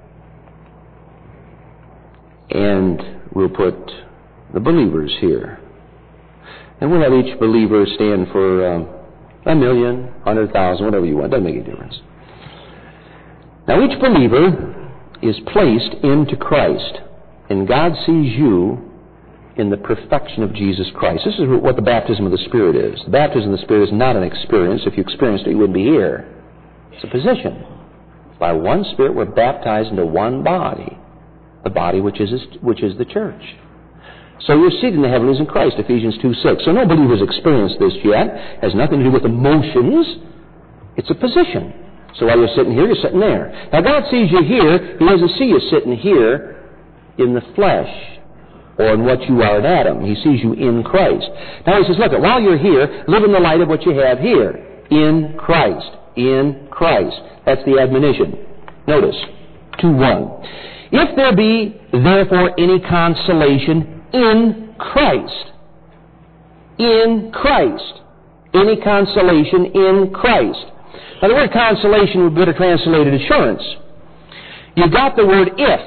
And we'll put the believers here. And we'll have each believer stand for 1,000,000, 100,000, whatever you want. Doesn't make any difference. Now each believer is placed into Christ. And God sees you in the perfection of Jesus Christ. This is what the baptism of the Spirit is. The baptism of the Spirit is not an experience. If you experienced it, you wouldn't be here. It's a position. By one Spirit, we're baptized into one body. The body which is the church. So you're seated in the heavenlies in Christ, Ephesians 2:6. So no believer's experienced this yet. It has nothing to do with emotions. It's a position. So while you're sitting here, you're sitting there. Now God sees you here. He doesn't see you sitting here in the flesh or in what you are in Adam. He sees you in Christ. Now he says, look, while you're here, live in the light of what you have here. In Christ. In Christ. That's the admonition. Notice, 2:1. If there be therefore any consolation in Christ, in Christ, any consolation in Christ. Now the word consolation would be better translated assurance. You got the word if.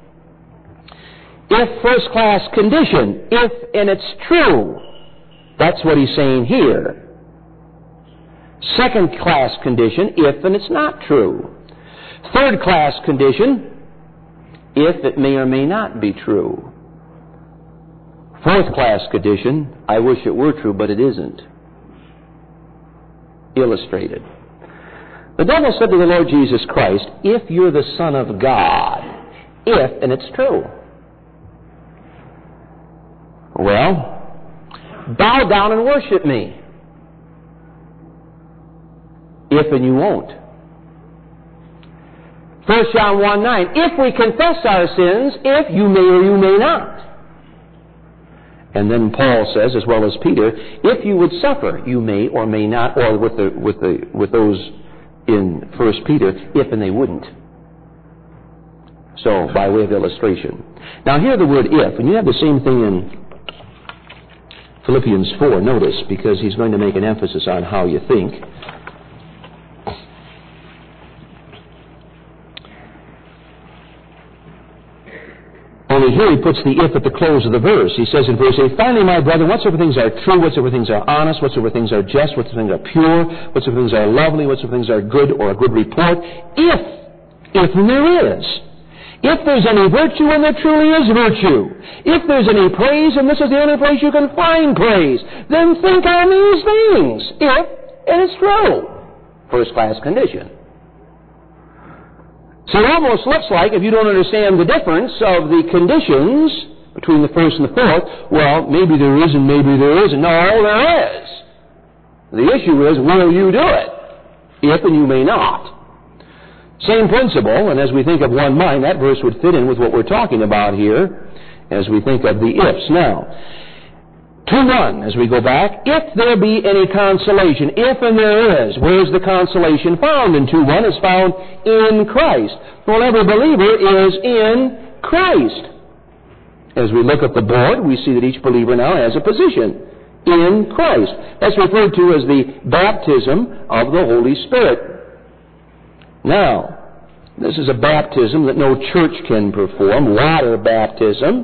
If first class condition, if and it's true. That's what he's saying here. Second class condition, if and it's not true. Third class condition, if it may or may not be true. Fourth class condition, I wish it were true, but it isn't. Illustrated. The devil said to the Lord Jesus Christ, if you're the Son of God, if, and it's true. Well, bow down and worship me. If and you won't. 1 John 1:9, if we confess our sins, if you may or you may not. And then Paul says, as well as Peter, if you would suffer, you may or may not, or with those in 1 Peter, if and they wouldn't. So, by way of illustration. Now here the word if, and you have the same thing in Philippians 4, notice, because he's going to make an emphasis on how you think. Only here he puts the if at the close of the verse. He says in verse 8, finally, my brethren, whatsoever things are true, whatsoever things are honest, whatsoever things are just, whatsoever things are pure, whatsoever things are lovely, whatsoever things are good, or a good report, if there is. If there's any virtue, and there truly is virtue. If there's any praise, and this is the only place you can find praise, then think on these things. If, and it's true. First class condition. So it almost looks like, if you don't understand the difference of the conditions between the first and the fourth, well, maybe there is and maybe there isn't. No, there is. The issue is, will you do it? If and you may not. Same principle, and as we think of one mind, that verse would fit in with what we're talking about here as we think of the ifs. Now, 2:1, as we go back, if there be any consolation, if and there is, where's the consolation found in 2:1? It's found in Christ. Well, every believer is in Christ. As we look at the board, we see that each believer now has a position in Christ. That's referred to as the baptism of the Holy Spirit. Now, this is a baptism that no church can perform. Water baptism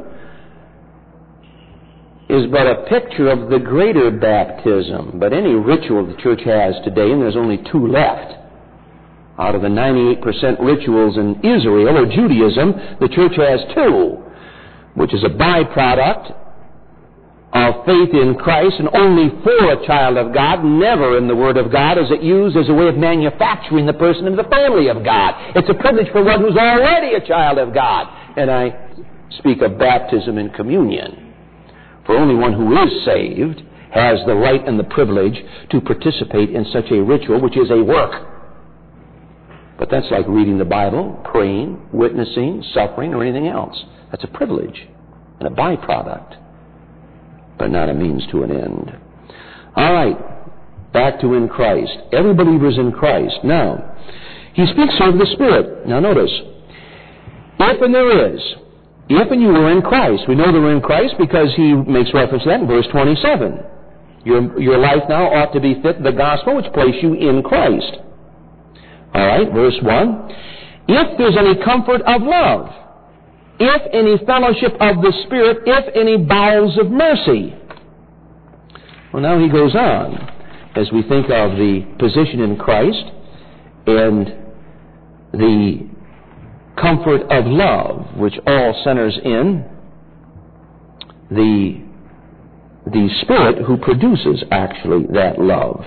is but a picture of the greater baptism. But any ritual the church has today, and there's only 2 left, out of the 98% rituals in Israel or Judaism, the church has 2, which is a byproduct of faith in Christ and only for a child of God. Never in the Word of God is it used as a way of manufacturing the person into the family of God. It's a privilege for one who's already a child of God. And I speak of baptism and communion. For only one who is saved has the right and the privilege to participate in such a ritual, which is a work. But that's like reading the Bible, praying, witnessing, suffering, or anything else. That's a privilege and a byproduct, but not a means to an end. All right, back to in Christ. Every believer is in Christ. Now, he speaks of the Spirit. Now notice, if and there is, if and you were in Christ. We know that we're in Christ because he makes reference to that in verse 27. Your life now ought to be fit the gospel which placed you in Christ. All right, verse 1. If there's any comfort of love, if any fellowship of the Spirit, if any bowels of mercy. Well, now he goes on as we think of the position in Christ and the comfort of love, which all centers in the Spirit who produces actually that love.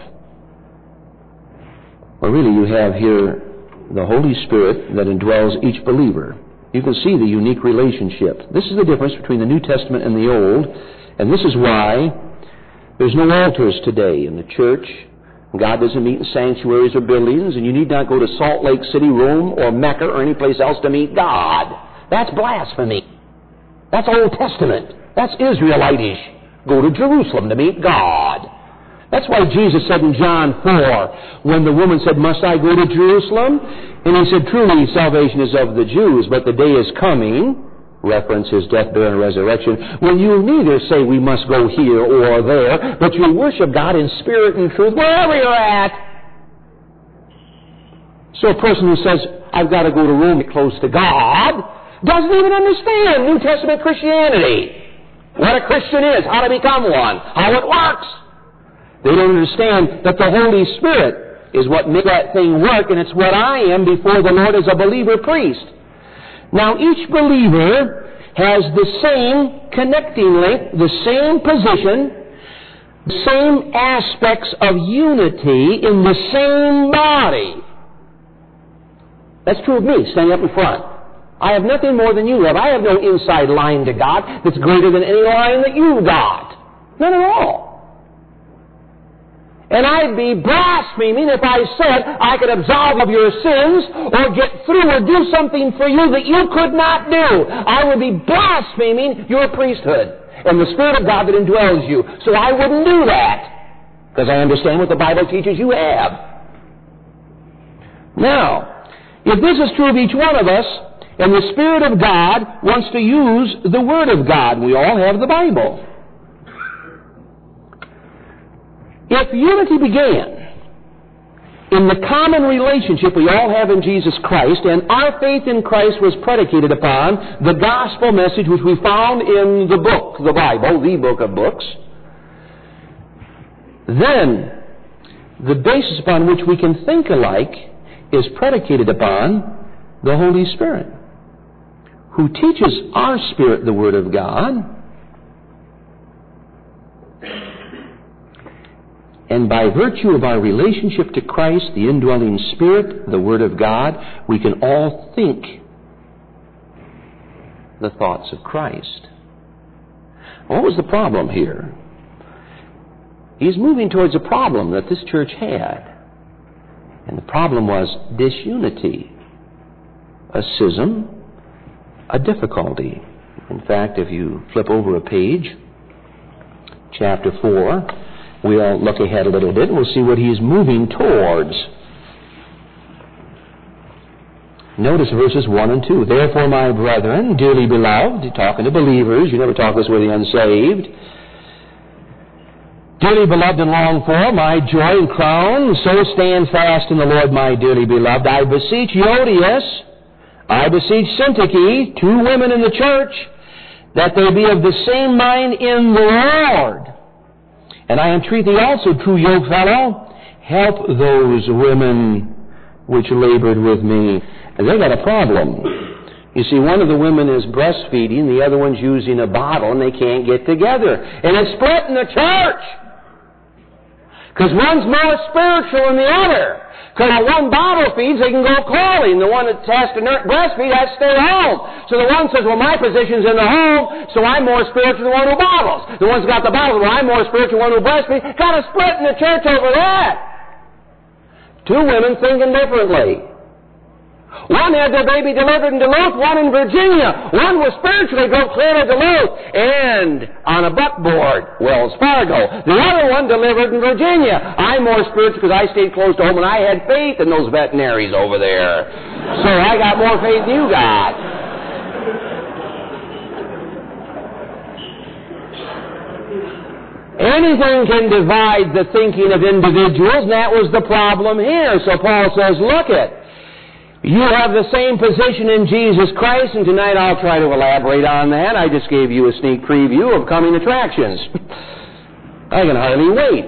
Well, really you have here the Holy Spirit that indwells each believer. You can see the unique relationship. This is the difference between the New Testament and the Old, and this is why there's no altars today in the church. God doesn't meet in sanctuaries or buildings, and you need not go to Salt Lake City, Rome, or Mecca, or any place else to meet God. That's blasphemy. That's Old Testament. That's Israelitish. Go to Jerusalem to meet God. That's why Jesus said in John 4, when the woman said, "Must I go to Jerusalem?" And he said, "Truly, salvation is of the Jews, but the day is coming," reference his death, burial, and resurrection, "when you'll neither say we must go here or there, but you'll worship God in spirit and truth wherever you're at." So a person who says, "I've got to go to Rome to get close to God," doesn't even understand New Testament Christianity. What a Christian is, how to become one, how it works. They don't understand that the Holy Spirit is what makes that thing work, and it's what I am before the Lord as a believer priest. Now, each believer has the same connecting link, the same position, the same aspects of unity in the same body. That's true of me, standing up in front. I have nothing more than you have. I have no inside line to God that's greater than any line that you got. None at all. And I'd be blaspheming if I said I could absolve of your sins or get through or do something for you that you could not do. I would be blaspheming your priesthood and the Spirit of God that indwells you. So I wouldn't do that, because I understand what the Bible teaches you have. Now, if this is true of each one of us, and the Spirit of God wants to use the Word of God, we all have the Bible. If unity began in the common relationship we all have in Jesus Christ, and our faith in Christ was predicated upon the gospel message which we found in the book, the Bible, the book of books, then the basis upon which we can think alike is predicated upon the Holy Spirit, who teaches our spirit the Word of God. And by virtue of our relationship to Christ, the indwelling Spirit, the Word of God, we can all think the thoughts of Christ. What was the problem here? He's moving towards a problem that this church had. And the problem was disunity, a schism, a difficulty. In fact, if you flip over a page, chapter 4, we'll look ahead a little bit and we'll see what he's moving towards. Notice verses 1 and 2. "Therefore, my brethren, dearly beloved," talking to believers, you never talk this with the unsaved, "dearly beloved and longed for, my joy and crown, so stand fast in the Lord, my dearly beloved. I beseech Euodias, I beseech Syntyche, 2 women in the church, that they be of the same mind in the Lord. And I entreat thee also, true yokefellow, help those women which labored with me." And they got a problem. You see, one of the women is breastfeeding, the other one's using a bottle, and they can't get together. And it's split in the church. Because one's more spiritual than the other. Because one bottle feeds, they can go crawling. The one that has to breastfeed has to stay home. So the one says, "Well, my position's in the home, so I'm more spiritual than the one who bottles." The one's got the bottle, "Well, I'm more spiritual than the one who breastfeeds." Got a split in the church over that. 2 women thinking differently. One had their baby delivered in Duluth, one in Virginia. One was spiritually drove clear to Duluth and on a buckboard, Wells Fargo. The other one delivered in Virginia. I'm more spiritual because I stayed close to home and I had faith in those veterinaries over there. So I got more faith than you got. Anything can divide the thinking of individuals, and that was the problem here. So Paul says, look it. You have the same position in Jesus Christ, and tonight I'll try to elaborate on that. I just gave you a sneak preview of coming attractions. I can hardly wait.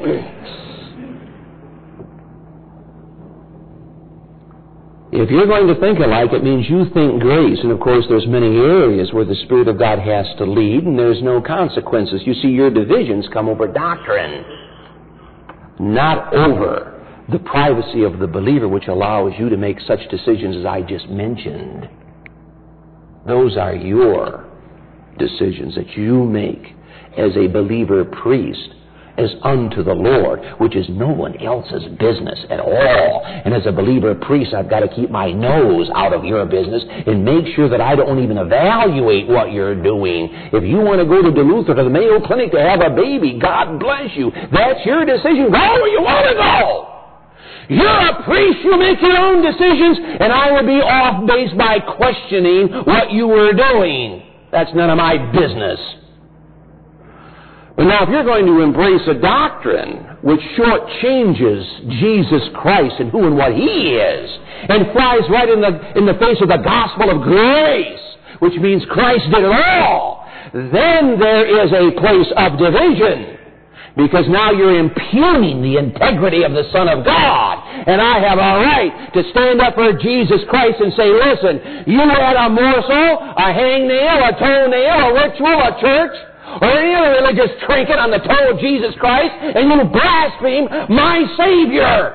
If you're going to think alike, it means you think grace. And of course, there's many areas where the Spirit of God has to lead, and there's no consequences. You see, your divisions come over doctrine, not over the privacy of the believer, which allows you to make such decisions as I just mentioned. Those are your decisions that you make as a believer priest. as unto the Lord, which is no one else's business at all. And as a believer priest, I've got to keep my nose out of your business and make sure that I don't even evaluate what you're doing. If you want to go to Duluth or to the Mayo Clinic to have a baby, God bless you. That's your decision. Go where you want to go. You're a priest, you make your own decisions, and I would be off base by questioning what you were doing. That's none of my business. But now if you're going to embrace a doctrine which shortchanges Jesus Christ and who and what He is, and flies right in the face of the gospel of grace, which means Christ did it all, then there is a place of division. Because now you're impugning the integrity of the Son of God. And I have a right to stand up for Jesus Christ and say, listen, you had a morsel, a hangnail, a toenail, a ritual, a church, or any other religious trinket on the toe of Jesus Christ, and you blaspheme my Savior.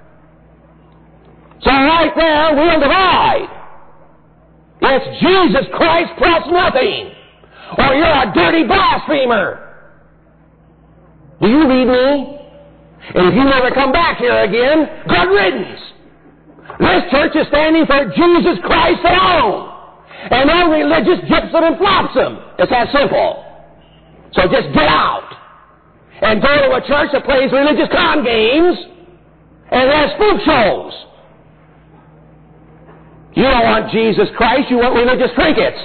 So right there, we'll divide. It's Jesus Christ plus nothing, or you're a dirty blasphemer. Do you read me? And if you never come back here again, good riddance. This church is standing for Jesus Christ alone. And no religious gypsum and flopsum. It's that simple. So just get out. And go to a church that plays religious con games and has spook shows. You don't want Jesus Christ, you want religious trinkets.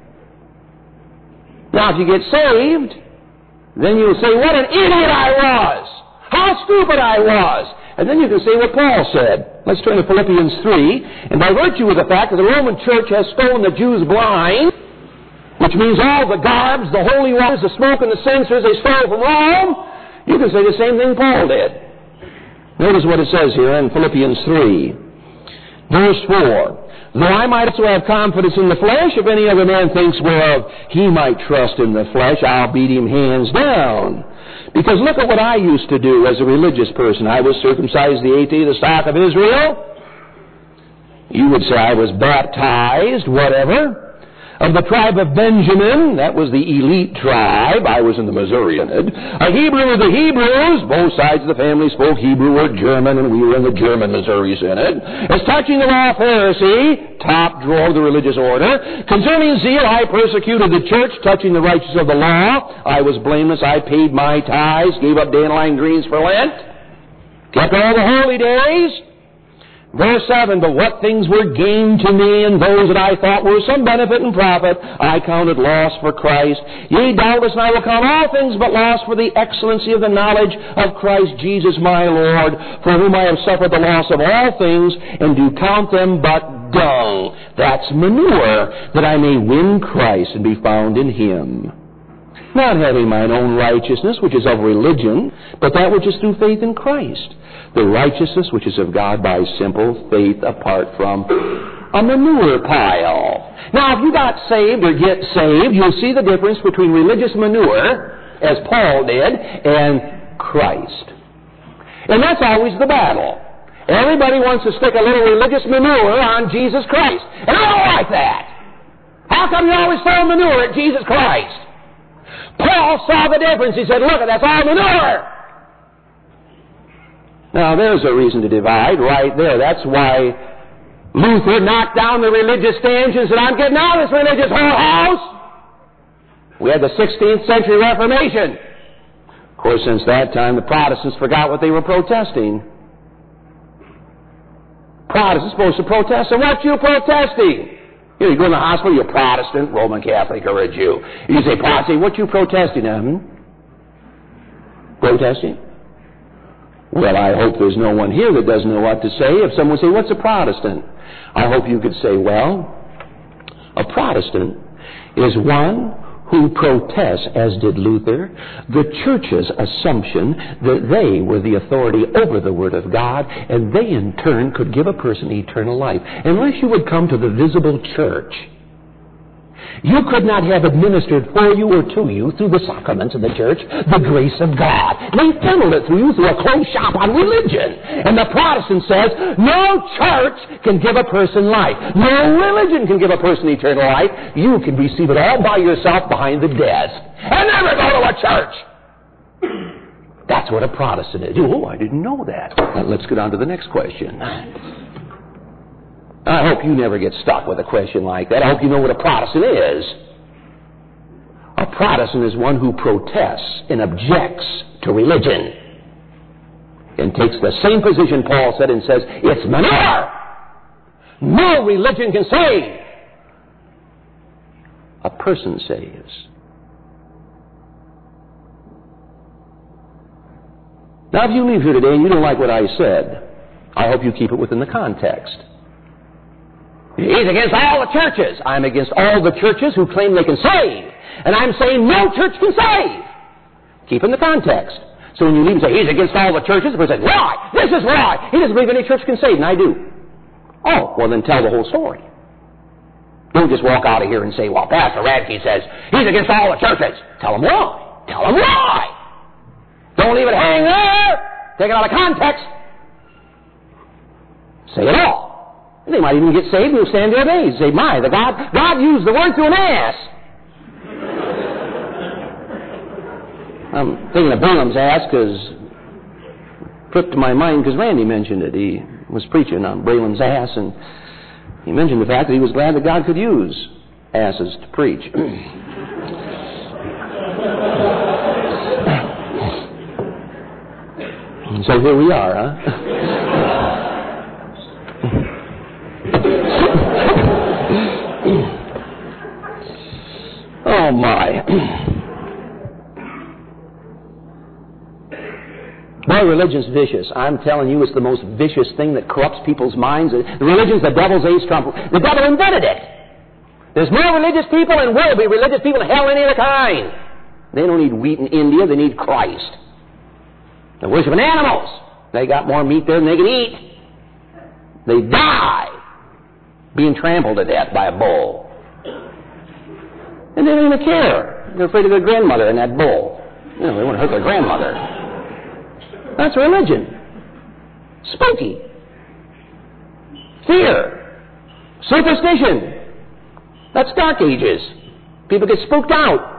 Now if you get saved, then you'll say, what an idiot I was! How stupid I was! And then you can say what Paul said. Let's turn to Philippians 3. And by virtue of the fact that the Roman church has stolen the Jews blind, which means all the garbs, the holy waters, the smoke and the censers they stole from Rome, you can say the same thing Paul did. Notice what it says here in Philippians 3. Verse 4. Though I might also have confidence in the flesh, if any other man thinks whereof he might trust in the flesh, I'll beat him hands down. Because look at what I used to do as a religious person. I was circumcised the 8th day of the stock of Israel. You would say I was baptized, whatever. Of the tribe of Benjamin, that was the elite tribe. I was in the Missouri Synod. A Hebrew of the Hebrews. Both sides of the family spoke Hebrew or German, and we were in the German Missouri Synod. As touching the law, Pharisee, top drawer of the religious order. Concerning zeal, I persecuted the church. Touching the righteousness of the law, I was blameless. I paid my tithes, gave up dandelion greens for Lent, kept all the holy days. Verse 7, but what things were gained to me, and those that I thought were some benefit and profit, I counted loss for Christ. Yea, doubtless, and I will count all things but loss for the excellency of the knowledge of Christ Jesus my Lord, for whom I have suffered the loss of all things, and do count them but dung. That's manure, that I may win Christ and be found in Him. Not having mine own righteousness, which is of religion, but that which is through faith in Christ. The righteousness which is of God by simple faith apart from a manure pile. Now, if you got saved or get saved, you'll see the difference between religious manure, as Paul did, and Christ. And that's always the battle. Everybody wants to stick a little religious manure on Jesus Christ. And I don't like that. How come you always throw manure at Jesus Christ? Paul saw the difference. He said, look, that's all manure. Now, there's a reason to divide right there. That's why Luther knocked down the religious stanchions and said, I'm getting out of this religious whorehouse. We had the 16th century Reformation. Of course, since that time, the Protestants forgot what they were protesting. Protestants are supposed to protest. So what you protesting? You go in the hospital, you're Protestant, Roman Catholic, or a Jew. You say, Protestant, what you protesting? Protesting? Well, I hope there's no one here that doesn't know what to say. If someone say, what's a Protestant? I hope you could say, well, a Protestant is one who protests, as did Luther, the church's assumption that they were the authority over the Word of God, and they in turn could give a person eternal life. Unless you would come to the visible church, you could not have administered for you or to you, through the sacraments of the church, the grace of God. They funneled it through you through a closed shop on religion. And the Protestant says, no church can give a person life. No religion can give a person eternal life. You can receive it all by yourself behind the desk. And never go to a church. That's what a Protestant is. Oh, I didn't know that. Now, let's get on to the next question. I hope you never get stuck with a question like that. I hope you know what a Protestant is. A Protestant is one who protests and objects to religion and takes the same position Paul said and says, it's manure. No religion can save. A person saves. Now, if you leave here today and you don't like what I said, I hope you keep it within the context. He's against all the churches. I'm against all the churches who claim they can save. And I'm saying no church can save. Keep in the context. So when you leave and say, he's against all the churches, the person says, why? This is why. He doesn't believe any church can save, and I do. Oh, well then tell the whole story. Don't just walk out of here and say, well, Pastor Radke says he's against all the churches. Tell him why. Tell him why. Don't leave it hanging there. Take it out of context. Say it all. They might even get saved and you'll stand there amazed. Say, my, God used the word through an ass. I'm thinking of Balaam's ass because it tripped to my mind because Randy mentioned it. He was preaching on Balaam's ass, and he mentioned the fact that he was glad that God could use asses to preach. And so here we are, huh? Oh, my. Boy, religion's vicious. I'm telling you, it's the most vicious thing that corrupts people's minds. The religion's the devil's ace trump. The devil invented it. There's more religious people and will be religious people in hell than any other kind. They don't need wheat in India. They need Christ. They're worshiping animals. They got more meat there than they can eat. They die being trampled to death by a bull. And they don't even care. They're afraid of their grandmother and that bull. You know, they want to hurt their grandmother. That's religion. Spooky. Fear. Superstition. That's Dark Ages. People get spooked out.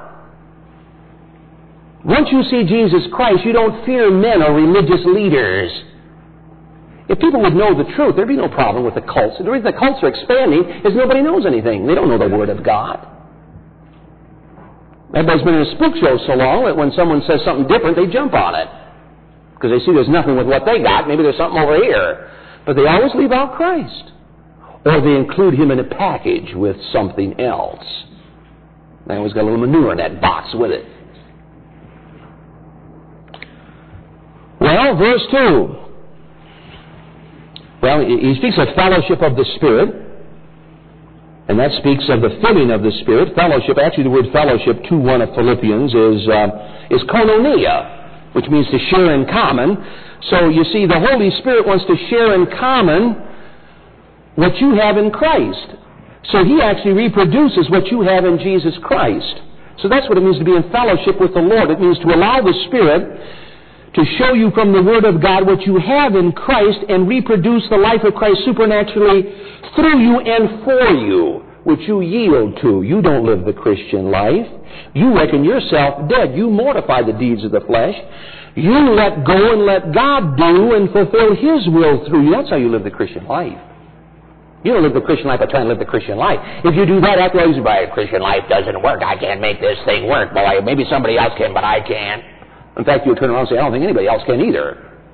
Once you see Jesus Christ, you don't fear men or religious leaders. If people would know the truth, there'd be no problem with the cults. The reason the cults are expanding is nobody knows anything. They don't know the Word of God. Everybody's been in a spook show so long that when someone says something different, they jump on it. Because they see there's nothing with what they got. Maybe there's something over here. But they always leave out Christ. Or they include him in a package with something else. They always got a little manure in that box with it. Well, verse 2. Well, he speaks of fellowship of the Spirit. And that speaks of the filling of the Spirit. Fellowship, actually the word fellowship, 2:1 of Philippians, is koinonia, which means to share in common. So you see, the Holy Spirit wants to share in common what you have in Christ. So he actually reproduces what you have in Jesus Christ. So that's what it means to be in fellowship with the Lord. It means to allow the Spirit to show you from the Word of God what you have in Christ and reproduce the life of Christ supernaturally through you and for you, which you yield to. You don't live the Christian life. You reckon yourself dead. You mortify the deeds of the flesh. You let go and let God do and fulfill His will through you. That's how you live the Christian life. You don't live the Christian life by trying to live the Christian life. If you do that, after all, you say, "My Christian life doesn't work. I can't make this thing work. Boy, maybe somebody else can, but I can't." In fact, you'll turn around and say, "I don't think anybody else can either."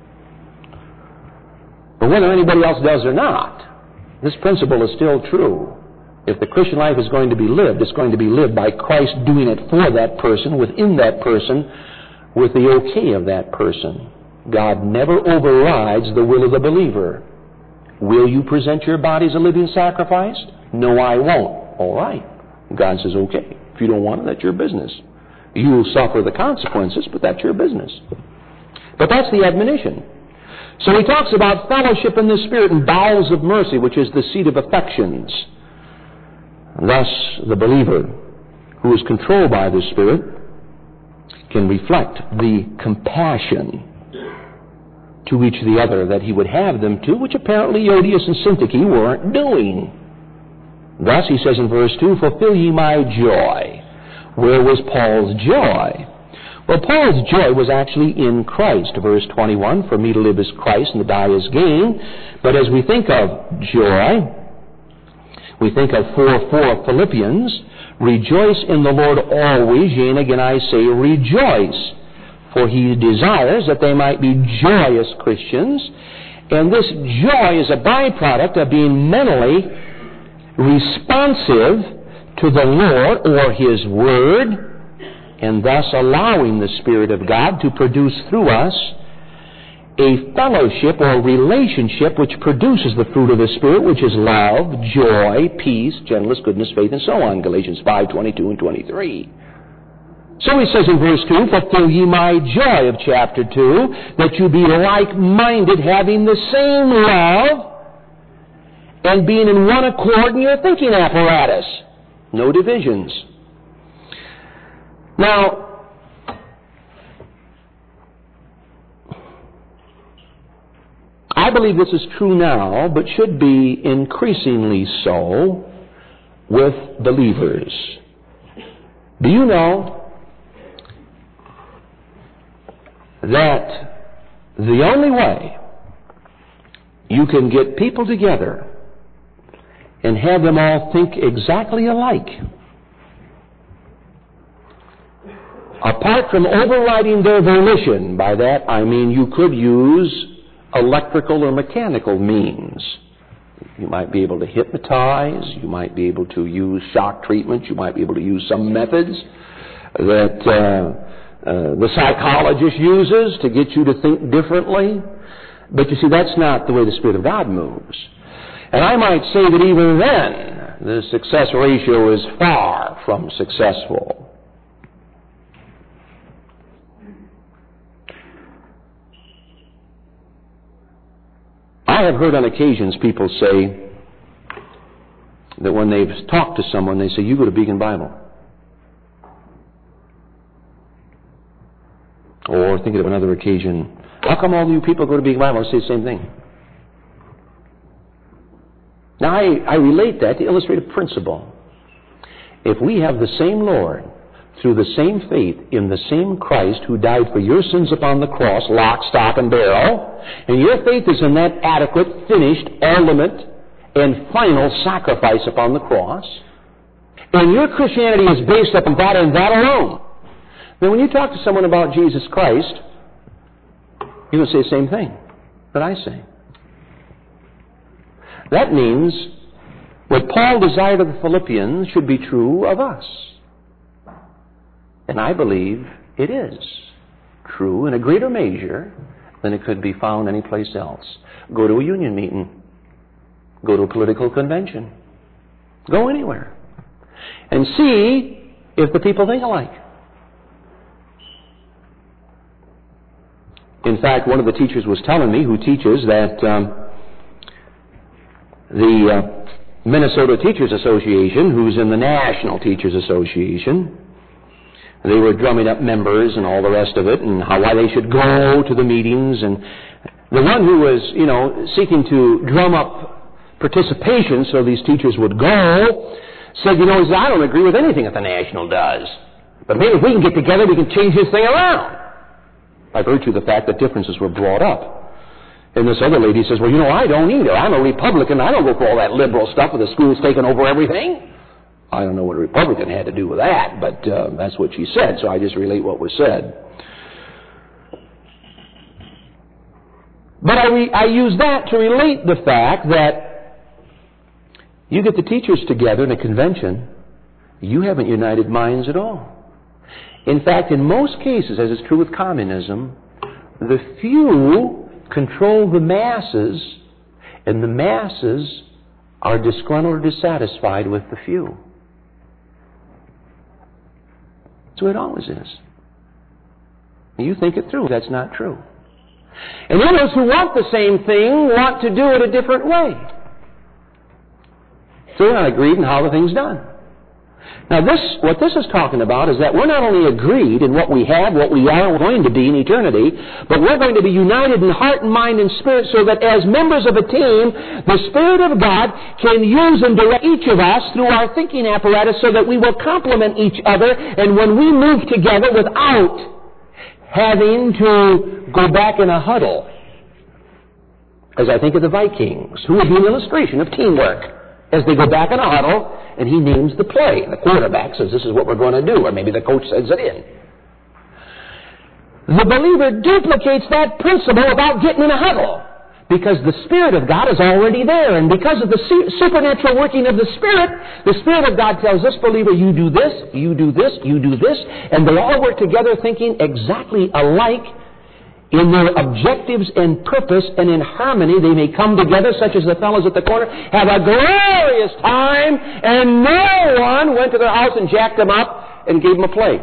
But whether anybody else does or not, this principle is still true. If the Christian life is going to be lived, it's going to be lived by Christ doing it for that person, within that person, with the okay of that person. God never overrides the will of the believer. Will you present your body as a living sacrifice? No, I won't. All right. God says, okay. If you don't want it, that's your business. You will suffer the consequences, but that's your business. But that's the admonition. So he talks about fellowship in the Spirit and bowels of mercy, which is the seat of affections. Thus, the believer who is controlled by the Spirit can reflect the compassion to each the other that he would have them to, which apparently Odious and Syntyche weren't doing. Thus, he says in verse 2, "Fulfill ye my joy." Where was Paul's joy? Well, Paul's joy was actually in Christ. Verse 21, for me to live is Christ and to die is gain. But as we think of joy, we think of 4:4 of Philippians, rejoice in the Lord always, yea, and again I say rejoice. For he desires that they might be joyous Christians. And this joy is a byproduct of being mentally responsive to the Lord or His Word, and thus allowing the Spirit of God to produce through us a fellowship or relationship which produces the fruit of the Spirit, which is love, joy, peace, gentleness, goodness, faith, and so on, Galatians 5:22 and 23. So he says in verse 2, fulfill ye my joy of chapter 2, that you be like-minded, having the same love, and being in one accord in your thinking apparatus. No divisions. Now, I believe this is true now, but should be increasingly so with believers. Do you know that the only way you can get people together and have them all think exactly alike, apart from overriding their volition, by that I mean you could use electrical or mechanical means. You might be able to hypnotize, you might be able to use shock treatment, you might be able to use some methods that the psychologist uses to get you to think differently. But you see, that's not the way the Spirit of God moves. And I might say that even then, the success ratio is far from successful. I have heard on occasions people say that when they've talked to someone, they say, you go to Beacon Bible. Or thinking of another occasion, how come all you people go to Beacon Bible? I say the same thing. Now, I relate that to illustrate a principle. If we have the same Lord, through the same faith in the same Christ who died for your sins upon the cross, lock, stock, and barrel, and your faith is in that adequate, finished, ultimate, and final sacrifice upon the cross, and your Christianity is based upon that and that alone, then when you talk to someone about Jesus Christ, you're going to say the same thing that I say. That means what Paul desired of the Philippians should be true of us. And I believe it is true in a greater measure than it could be found anyplace else. Go to a union meeting. Go to a political convention. Go anywhere. And see if the people think alike. In fact, one of the teachers was telling me, who teaches that the Minnesota Teachers Association, who's in the National Teachers Association, they were drumming up members and all the rest of it, and why they should go to the meetings. And the one who was, seeking to drum up participation so these teachers would go, said, he said, I don't agree with anything that the National does. But maybe if we can get together, we can change this thing around. By virtue of the fact that differences were brought up. And this other lady says, well, I don't either. I'm a Republican. I don't go for all that liberal stuff with the schools taking over everything. I don't know what a Republican had to do with that, but that's what she said, so I just relate what was said. But I use that to relate the fact that you get the teachers together in a convention, you haven't united minds at all. In fact, in most cases, as is true with communism, the few control the masses, and the masses are disgruntled or dissatisfied with the few. That's the way it always is. You think it through. That's not true. And those who want the same thing want to do it a different way. So they're not agreed in how the thing's done. Now, what this is talking about is that we're not only agreed in what we have, what we are, and we're going to be in eternity, but we're going to be united in heart and mind and spirit so that as members of a team, the Spirit of God can use and direct each of us through our thinking apparatus so that we will complement each other, and when we move together without having to go back in a huddle. As I think of the Vikings, who would be an illustration of teamwork. As they go back in a huddle, and he names the play. The quarterback says, this is what we're going to do, or maybe the coach sends it in. The believer duplicates that principle without getting in a huddle, because the Spirit of God is already there, and because of the supernatural working of the Spirit of God tells this believer, you do this, you do this, you do this, and they all work together thinking exactly alike in their objectives and purpose, and in harmony they may come together, such as the fellows at the corner, have a glorious time, and no one went to their house and jacked them up and gave them a play.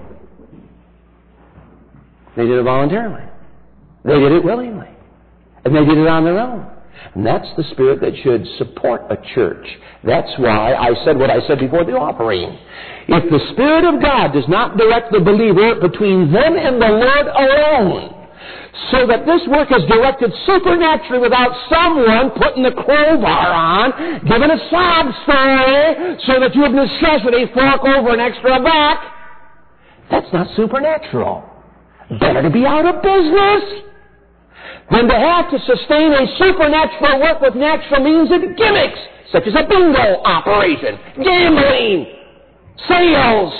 They did it voluntarily. They did it willingly. And they did it on their own. And that's the spirit that should support a church. That's why I said what I said before the offering. If the Spirit of God does not direct the believer between them and the Lord alone, so that this work is directed supernaturally without someone putting the crowbar on, giving a sob story, so that you of necessity fork over an extra buck, that's not supernatural. Better to be out of business than to have to sustain a supernatural work with natural means and gimmicks, such as a bingo operation, gambling, sales,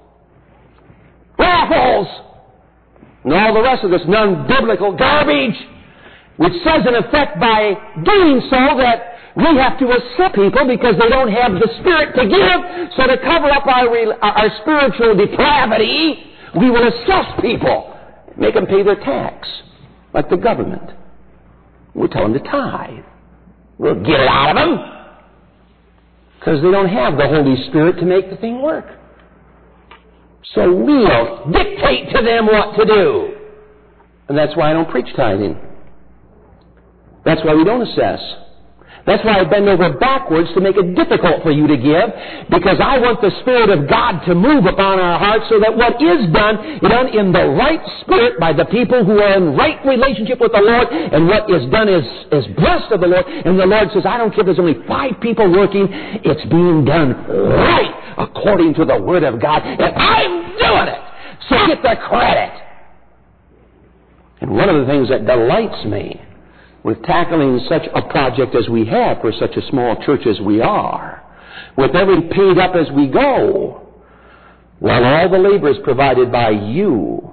raffles, and all the rest of this non-biblical garbage, which says in effect by doing so that we have to accept people because they don't have the Spirit to give, so to cover up our spiritual depravity, we will assess people, make them pay their tax, like the government. We'll tell them to tithe. We'll get it out of them because they don't have the Holy Spirit to make the thing work. So we'll dictate to them what to do. And that's why I don't preach tithing. That's why we don't assess. That's why I bend over backwards to make it difficult for you to give, because I want the Spirit of God to move upon our hearts so that what is done in the right spirit by the people who are in right relationship with the Lord, and what is done is blessed of the Lord. And the Lord says, I don't care if there's only 5 people working, it's being done right according to the Word of God, and I'm doing it. So get the credit. And one of the things that delights me with tackling such a project as we have for such a small church as we are, with everything paid up as we go, while all the labor is provided by you,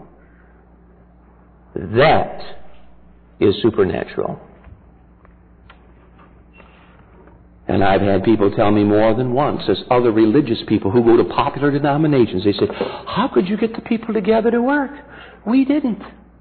that is supernatural. And I've had people tell me more than once, as other religious people who go to popular denominations, they say, how could you get the people together to work? We didn't.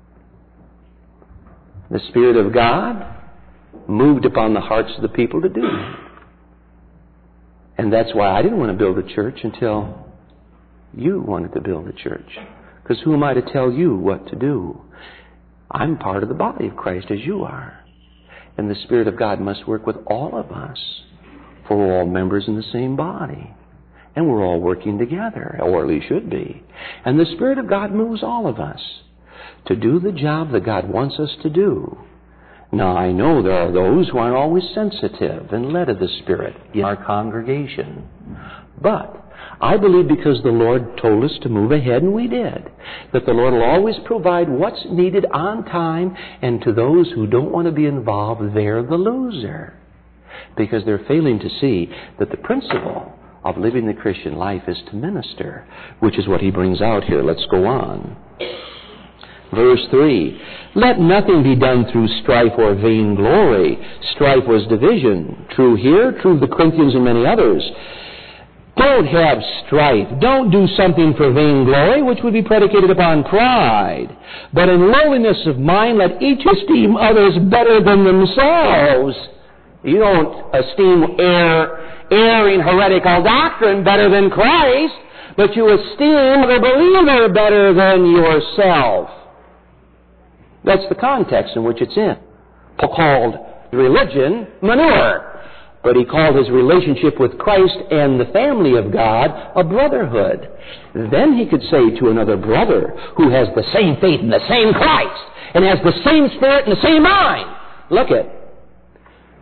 The Spirit of God moved upon the hearts of the people to do it. And that's why I didn't want to build a church until you wanted to build a church. Because who am I to tell you what to do? I'm part of the body of Christ as you are. And the Spirit of God must work with all of us, for we're all members in the same body. And we're all working together, or at least should be. And the Spirit of God moves all of us to do the job that God wants us to do. Now, I know there are those who aren't always sensitive and led of the Spirit in our congregation. But I believe because the Lord told us to move ahead, and we did, that the Lord will always provide what's needed on time, and to those who don't want to be involved, they're the loser. Because they're failing to see that the principle of living the Christian life is to minister, which is what he brings out here. Let's go on. Verse 3, let nothing be done through strife or vainglory. Strife was division. True here, true of the Corinthians and many others. Don't have strife. Don't do something for vainglory, which would be predicated upon pride. But in lowliness of mind, let each esteem others better than themselves. You don't esteem erring heretical doctrine better than Christ, but you esteem the believer better than yourself. That's the context in which it's in. Paul called religion manure, but he called his relationship with Christ and the family of God a brotherhood. Then he could say to another brother who has the same faith in the same Christ and has the same spirit and the same mind, look it.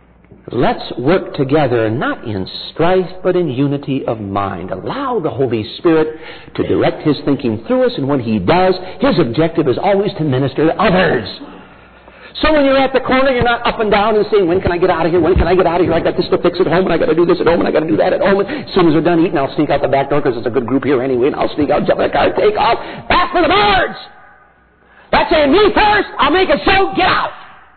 Let's work together, not in strife, but in unity of mind. Allow the Holy Spirit to direct His thinking through us, and when He does, His objective is always to minister to others. So when you're at the corner, you're not up and down and saying, when can I get out of here? When can I get out of here? I got this to fix at home, and I got to do this at home, and I got to do that at home. And as soon as we're done eating, I'll sneak out the back door because it's a good group here anyway, and I'll sneak out, jump in the car, take off. That's for the birds! That's saying, me first, I'll make a show, get out!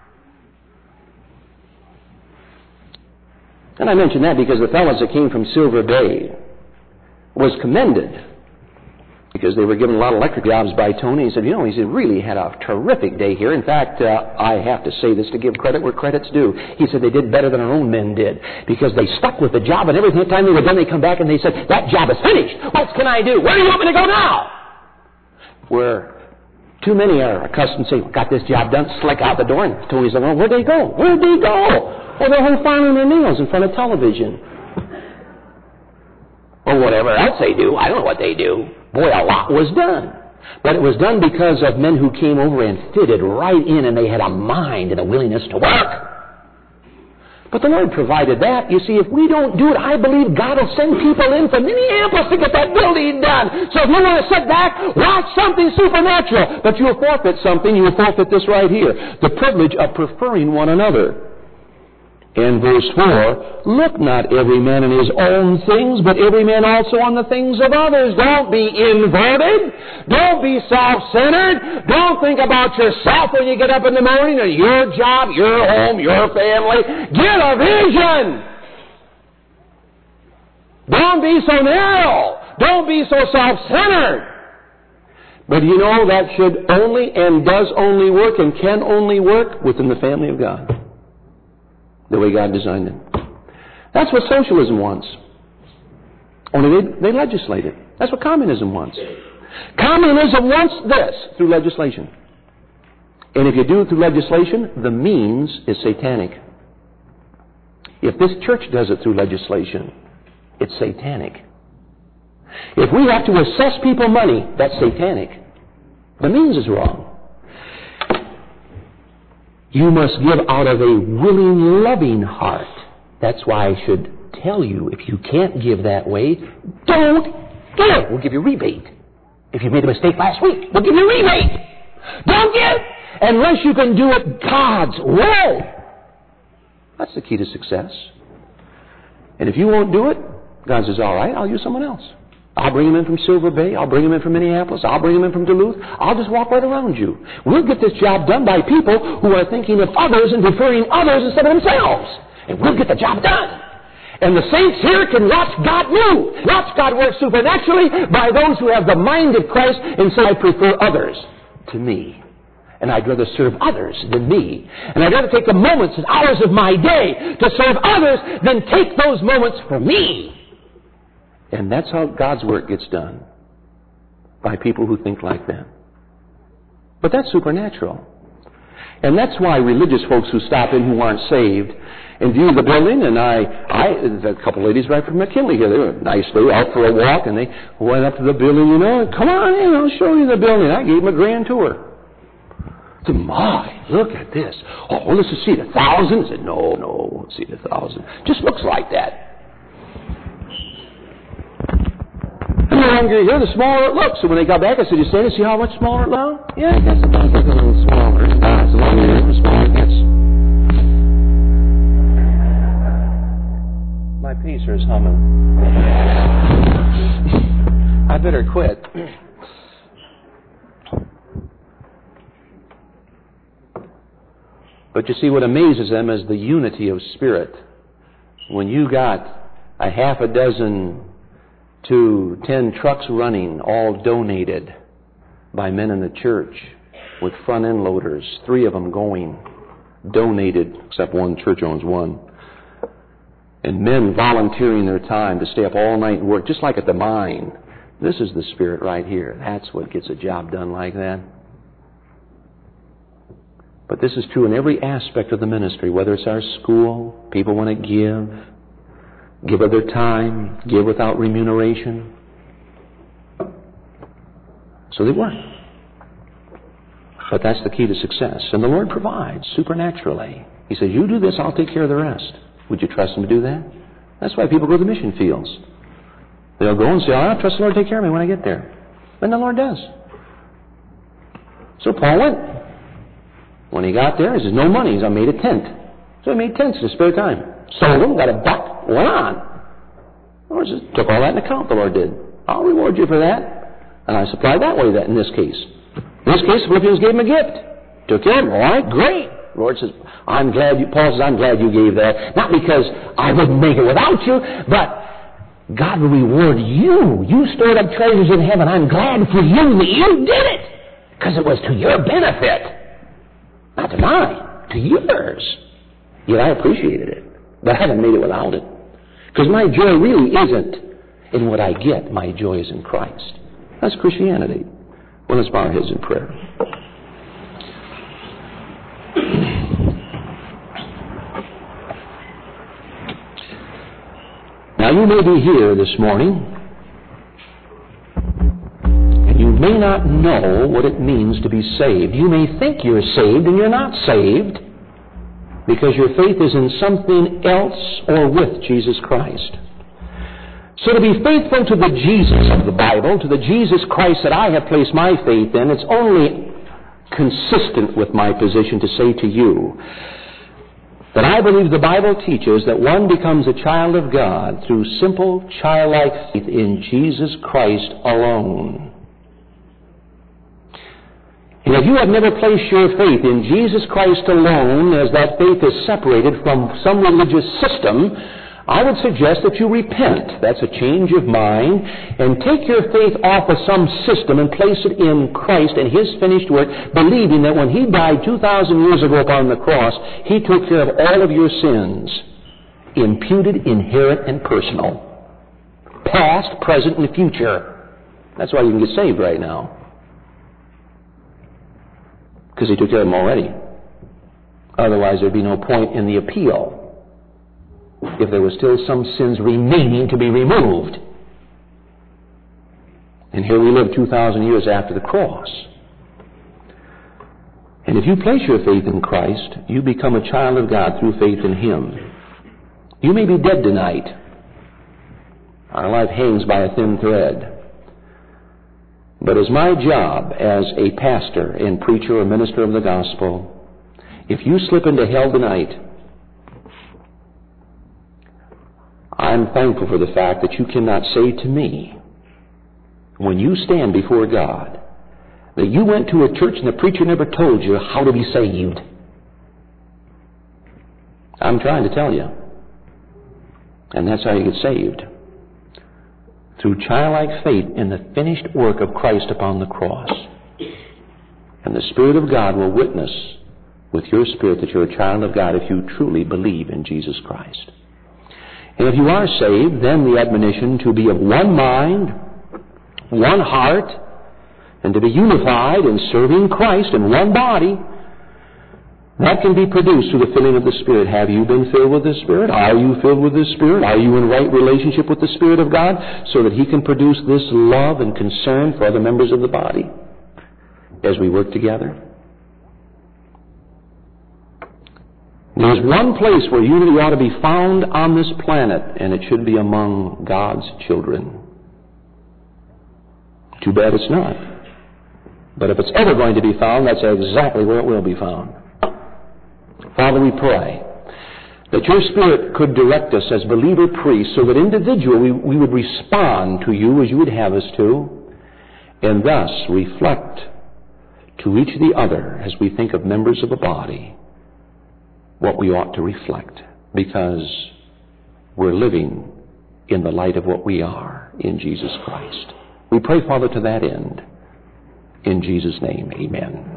And I mention that because the fellows that came from Silver Bay was commended because they were given a lot of electric jobs by Tony. He said, really had a terrific day here. In fact, I have to say this to give credit where credit's due. He said they did better than our own men did because they stuck with the job, and every time they were done, they come back and they said, that job is finished. What can I do? Where do you want me to go now? Where too many are accustomed to saying, got this job done, slick out the door, and Tony's like, well, where'd they go? Where'd they go? Well, they're home filing their nails in front of television. Or whatever else they do. I don't know what they do. Boy, a lot was done. But it was done because of men who came over and fitted right in, and they had a mind and a willingness to work. But the Lord provided that. You see, if we don't do it, I believe God will send people in from Minneapolis to get that building done. So if you want to sit back, watch something supernatural. But you'll forfeit something. You'll forfeit this right here. The privilege of preferring one another. In verse 4, look not every man in his own things, but every man also on the things of others. Don't be inverted. Don't be self-centered. Don't think about yourself when you get up in the morning or your job, your home, your family. Get a vision. Don't be so narrow. Don't be so self-centered. But that should only and does only work and can only work within the family of God. The way God designed it. That's what socialism wants. Only they legislate it. That's what communism wants. Communism wants this through legislation. And if you do it through legislation, the means is satanic. If this church does it through legislation, it's satanic. If we have to assess people money, that's satanic. The means is wrong. You must give out of a willing, loving heart. That's why I should tell you, if you can't give that way, don't give. We'll give you a rebate. If you made a mistake last week, we'll give you a rebate. Don't give unless you can do it God's way. That's the key to success. And if you won't do it, God says, all right, I'll use someone else. I'll bring him in from Silver Bay. I'll bring him in from Minneapolis. I'll bring him in from Duluth. I'll just walk right around you. We'll get this job done by people who are thinking of others and preferring others instead of themselves. And we'll get the job done. And the saints here can watch God move. Watch God work supernaturally by those who have the mind of Christ and say, I prefer others to me. And I'd rather serve others than me. And I'd rather take the moments and hours of my day to serve others than take those moments for me. And that's how God's work gets done. By people who think like that. But that's supernatural. And that's why religious folks who stop in who aren't saved and view the building, and there's a couple ladies right from McKinley here. They were nice. They were out for a walk, and they went up to the building, and come on in, I'll show you the building. I gave them a grand tour. I said, my, look at this. Oh, well, let's see the 1,000. I said, no, let's see the 1,000. Just looks like that. And the longer you're here, the smaller it looks. So when they got back, I said, you stand and see how much smaller it looks? Yeah, it gets a little smaller. The longer you're here, the smaller it gets. My pacer's humming. I better quit. But you see, what amazes them is the unity of spirit. When you got a half a dozen to 10 trucks running, all donated by men in the church with front end loaders, 3 of them going, donated, except one church owns one. And men volunteering their time to stay up all night and work, just like at the mine. This is the spirit right here. That's what gets a job done like that. But this is true in every aspect of the ministry, whether it's our school, people want to give of their time, give without remuneration. So they work. But that's the key to success. And the Lord provides supernaturally. He says, you do this, I'll take care of the rest. Would you trust Him to do that? That's why people go to the mission fields. They'll go and say, I'll trust the Lord to take care of me when I get there. And the Lord does. So Paul went. When he got there, he says, no money. I made a tent. So he made tents in his spare time. Sold them, got a buck, went on. The Lord just took all that into account, the Lord did. I'll reward you for that. And I supplied that way in this case. In this case, Philippians gave him a gift. Took care of him. All right, great. The Lord says, Paul says, I'm glad you gave that. Not because I wouldn't make it without you, but God will reward you. You stored up treasures in heaven. I'm glad for you that you did it. Because it was to your benefit. Not to mine, to yours. Yet I appreciated it. But I haven't made it without it. Because my joy really isn't in what I get. My joy is in Christ. That's Christianity. Well, let's bow our heads in prayer. Now, you may be here this morning, and you may not know what it means to be saved. You may think you're saved, and you're not saved, because your faith is in something else or with Jesus Christ. So to be faithful to the Jesus of the Bible, to the Jesus Christ that I have placed my faith in, it's only consistent with my position to say to you that I believe the Bible teaches that one becomes a child of God through simple childlike faith in Jesus Christ alone. And if you have never placed your faith in Jesus Christ alone, as that faith is separated from some religious system, I would suggest that you repent. That's a change of mind. And take your faith off of some system and place it in Christ and His finished work, believing that when He died 2,000 years ago upon the cross, He took care of all of your sins, imputed, inherent, and personal. Past, present, and future. That's why you can get saved right now. Because He took care of them already. Otherwise, there'd be no point in the appeal if there were still some sins remaining to be removed. And here we live 2,000 years after the cross. And if you place your faith in Christ, you become a child of God through faith in Him. You may be dead tonight. Our life hangs by a thin thread. But it's my job as a pastor and preacher or minister of the gospel, if you slip into hell tonight, I'm thankful for the fact that you cannot say to me, when you stand before God, that you went to a church and the preacher never told you how to be saved. I'm trying to tell you. And that's how you get saved. Through childlike faith in the finished work of Christ upon the cross. And the Spirit of God will witness with your spirit that you're a child of God if you truly believe in Jesus Christ. And if you are saved, then the admonition to be of one mind, one heart, and to be unified in serving Christ in one body, that can be produced through the filling of the Spirit. Have you been filled with the Spirit? Are you filled with the Spirit? Are you in right relationship with the Spirit of God so that He can produce this love and concern for other members of the body as we work together? There's one place where unity ought to be found on this planet, and it should be among God's children. Too bad it's not. But if it's ever going to be found, that's exactly where it will be found. Father, we pray that your Spirit could direct us as believer priests so that individually we would respond to you as you would have us to, and thus reflect to each of the other as we think of members of the body what we ought to reflect, because we're living in the light of what we are in Jesus Christ. We pray, Father, to that end. In Jesus' name, amen.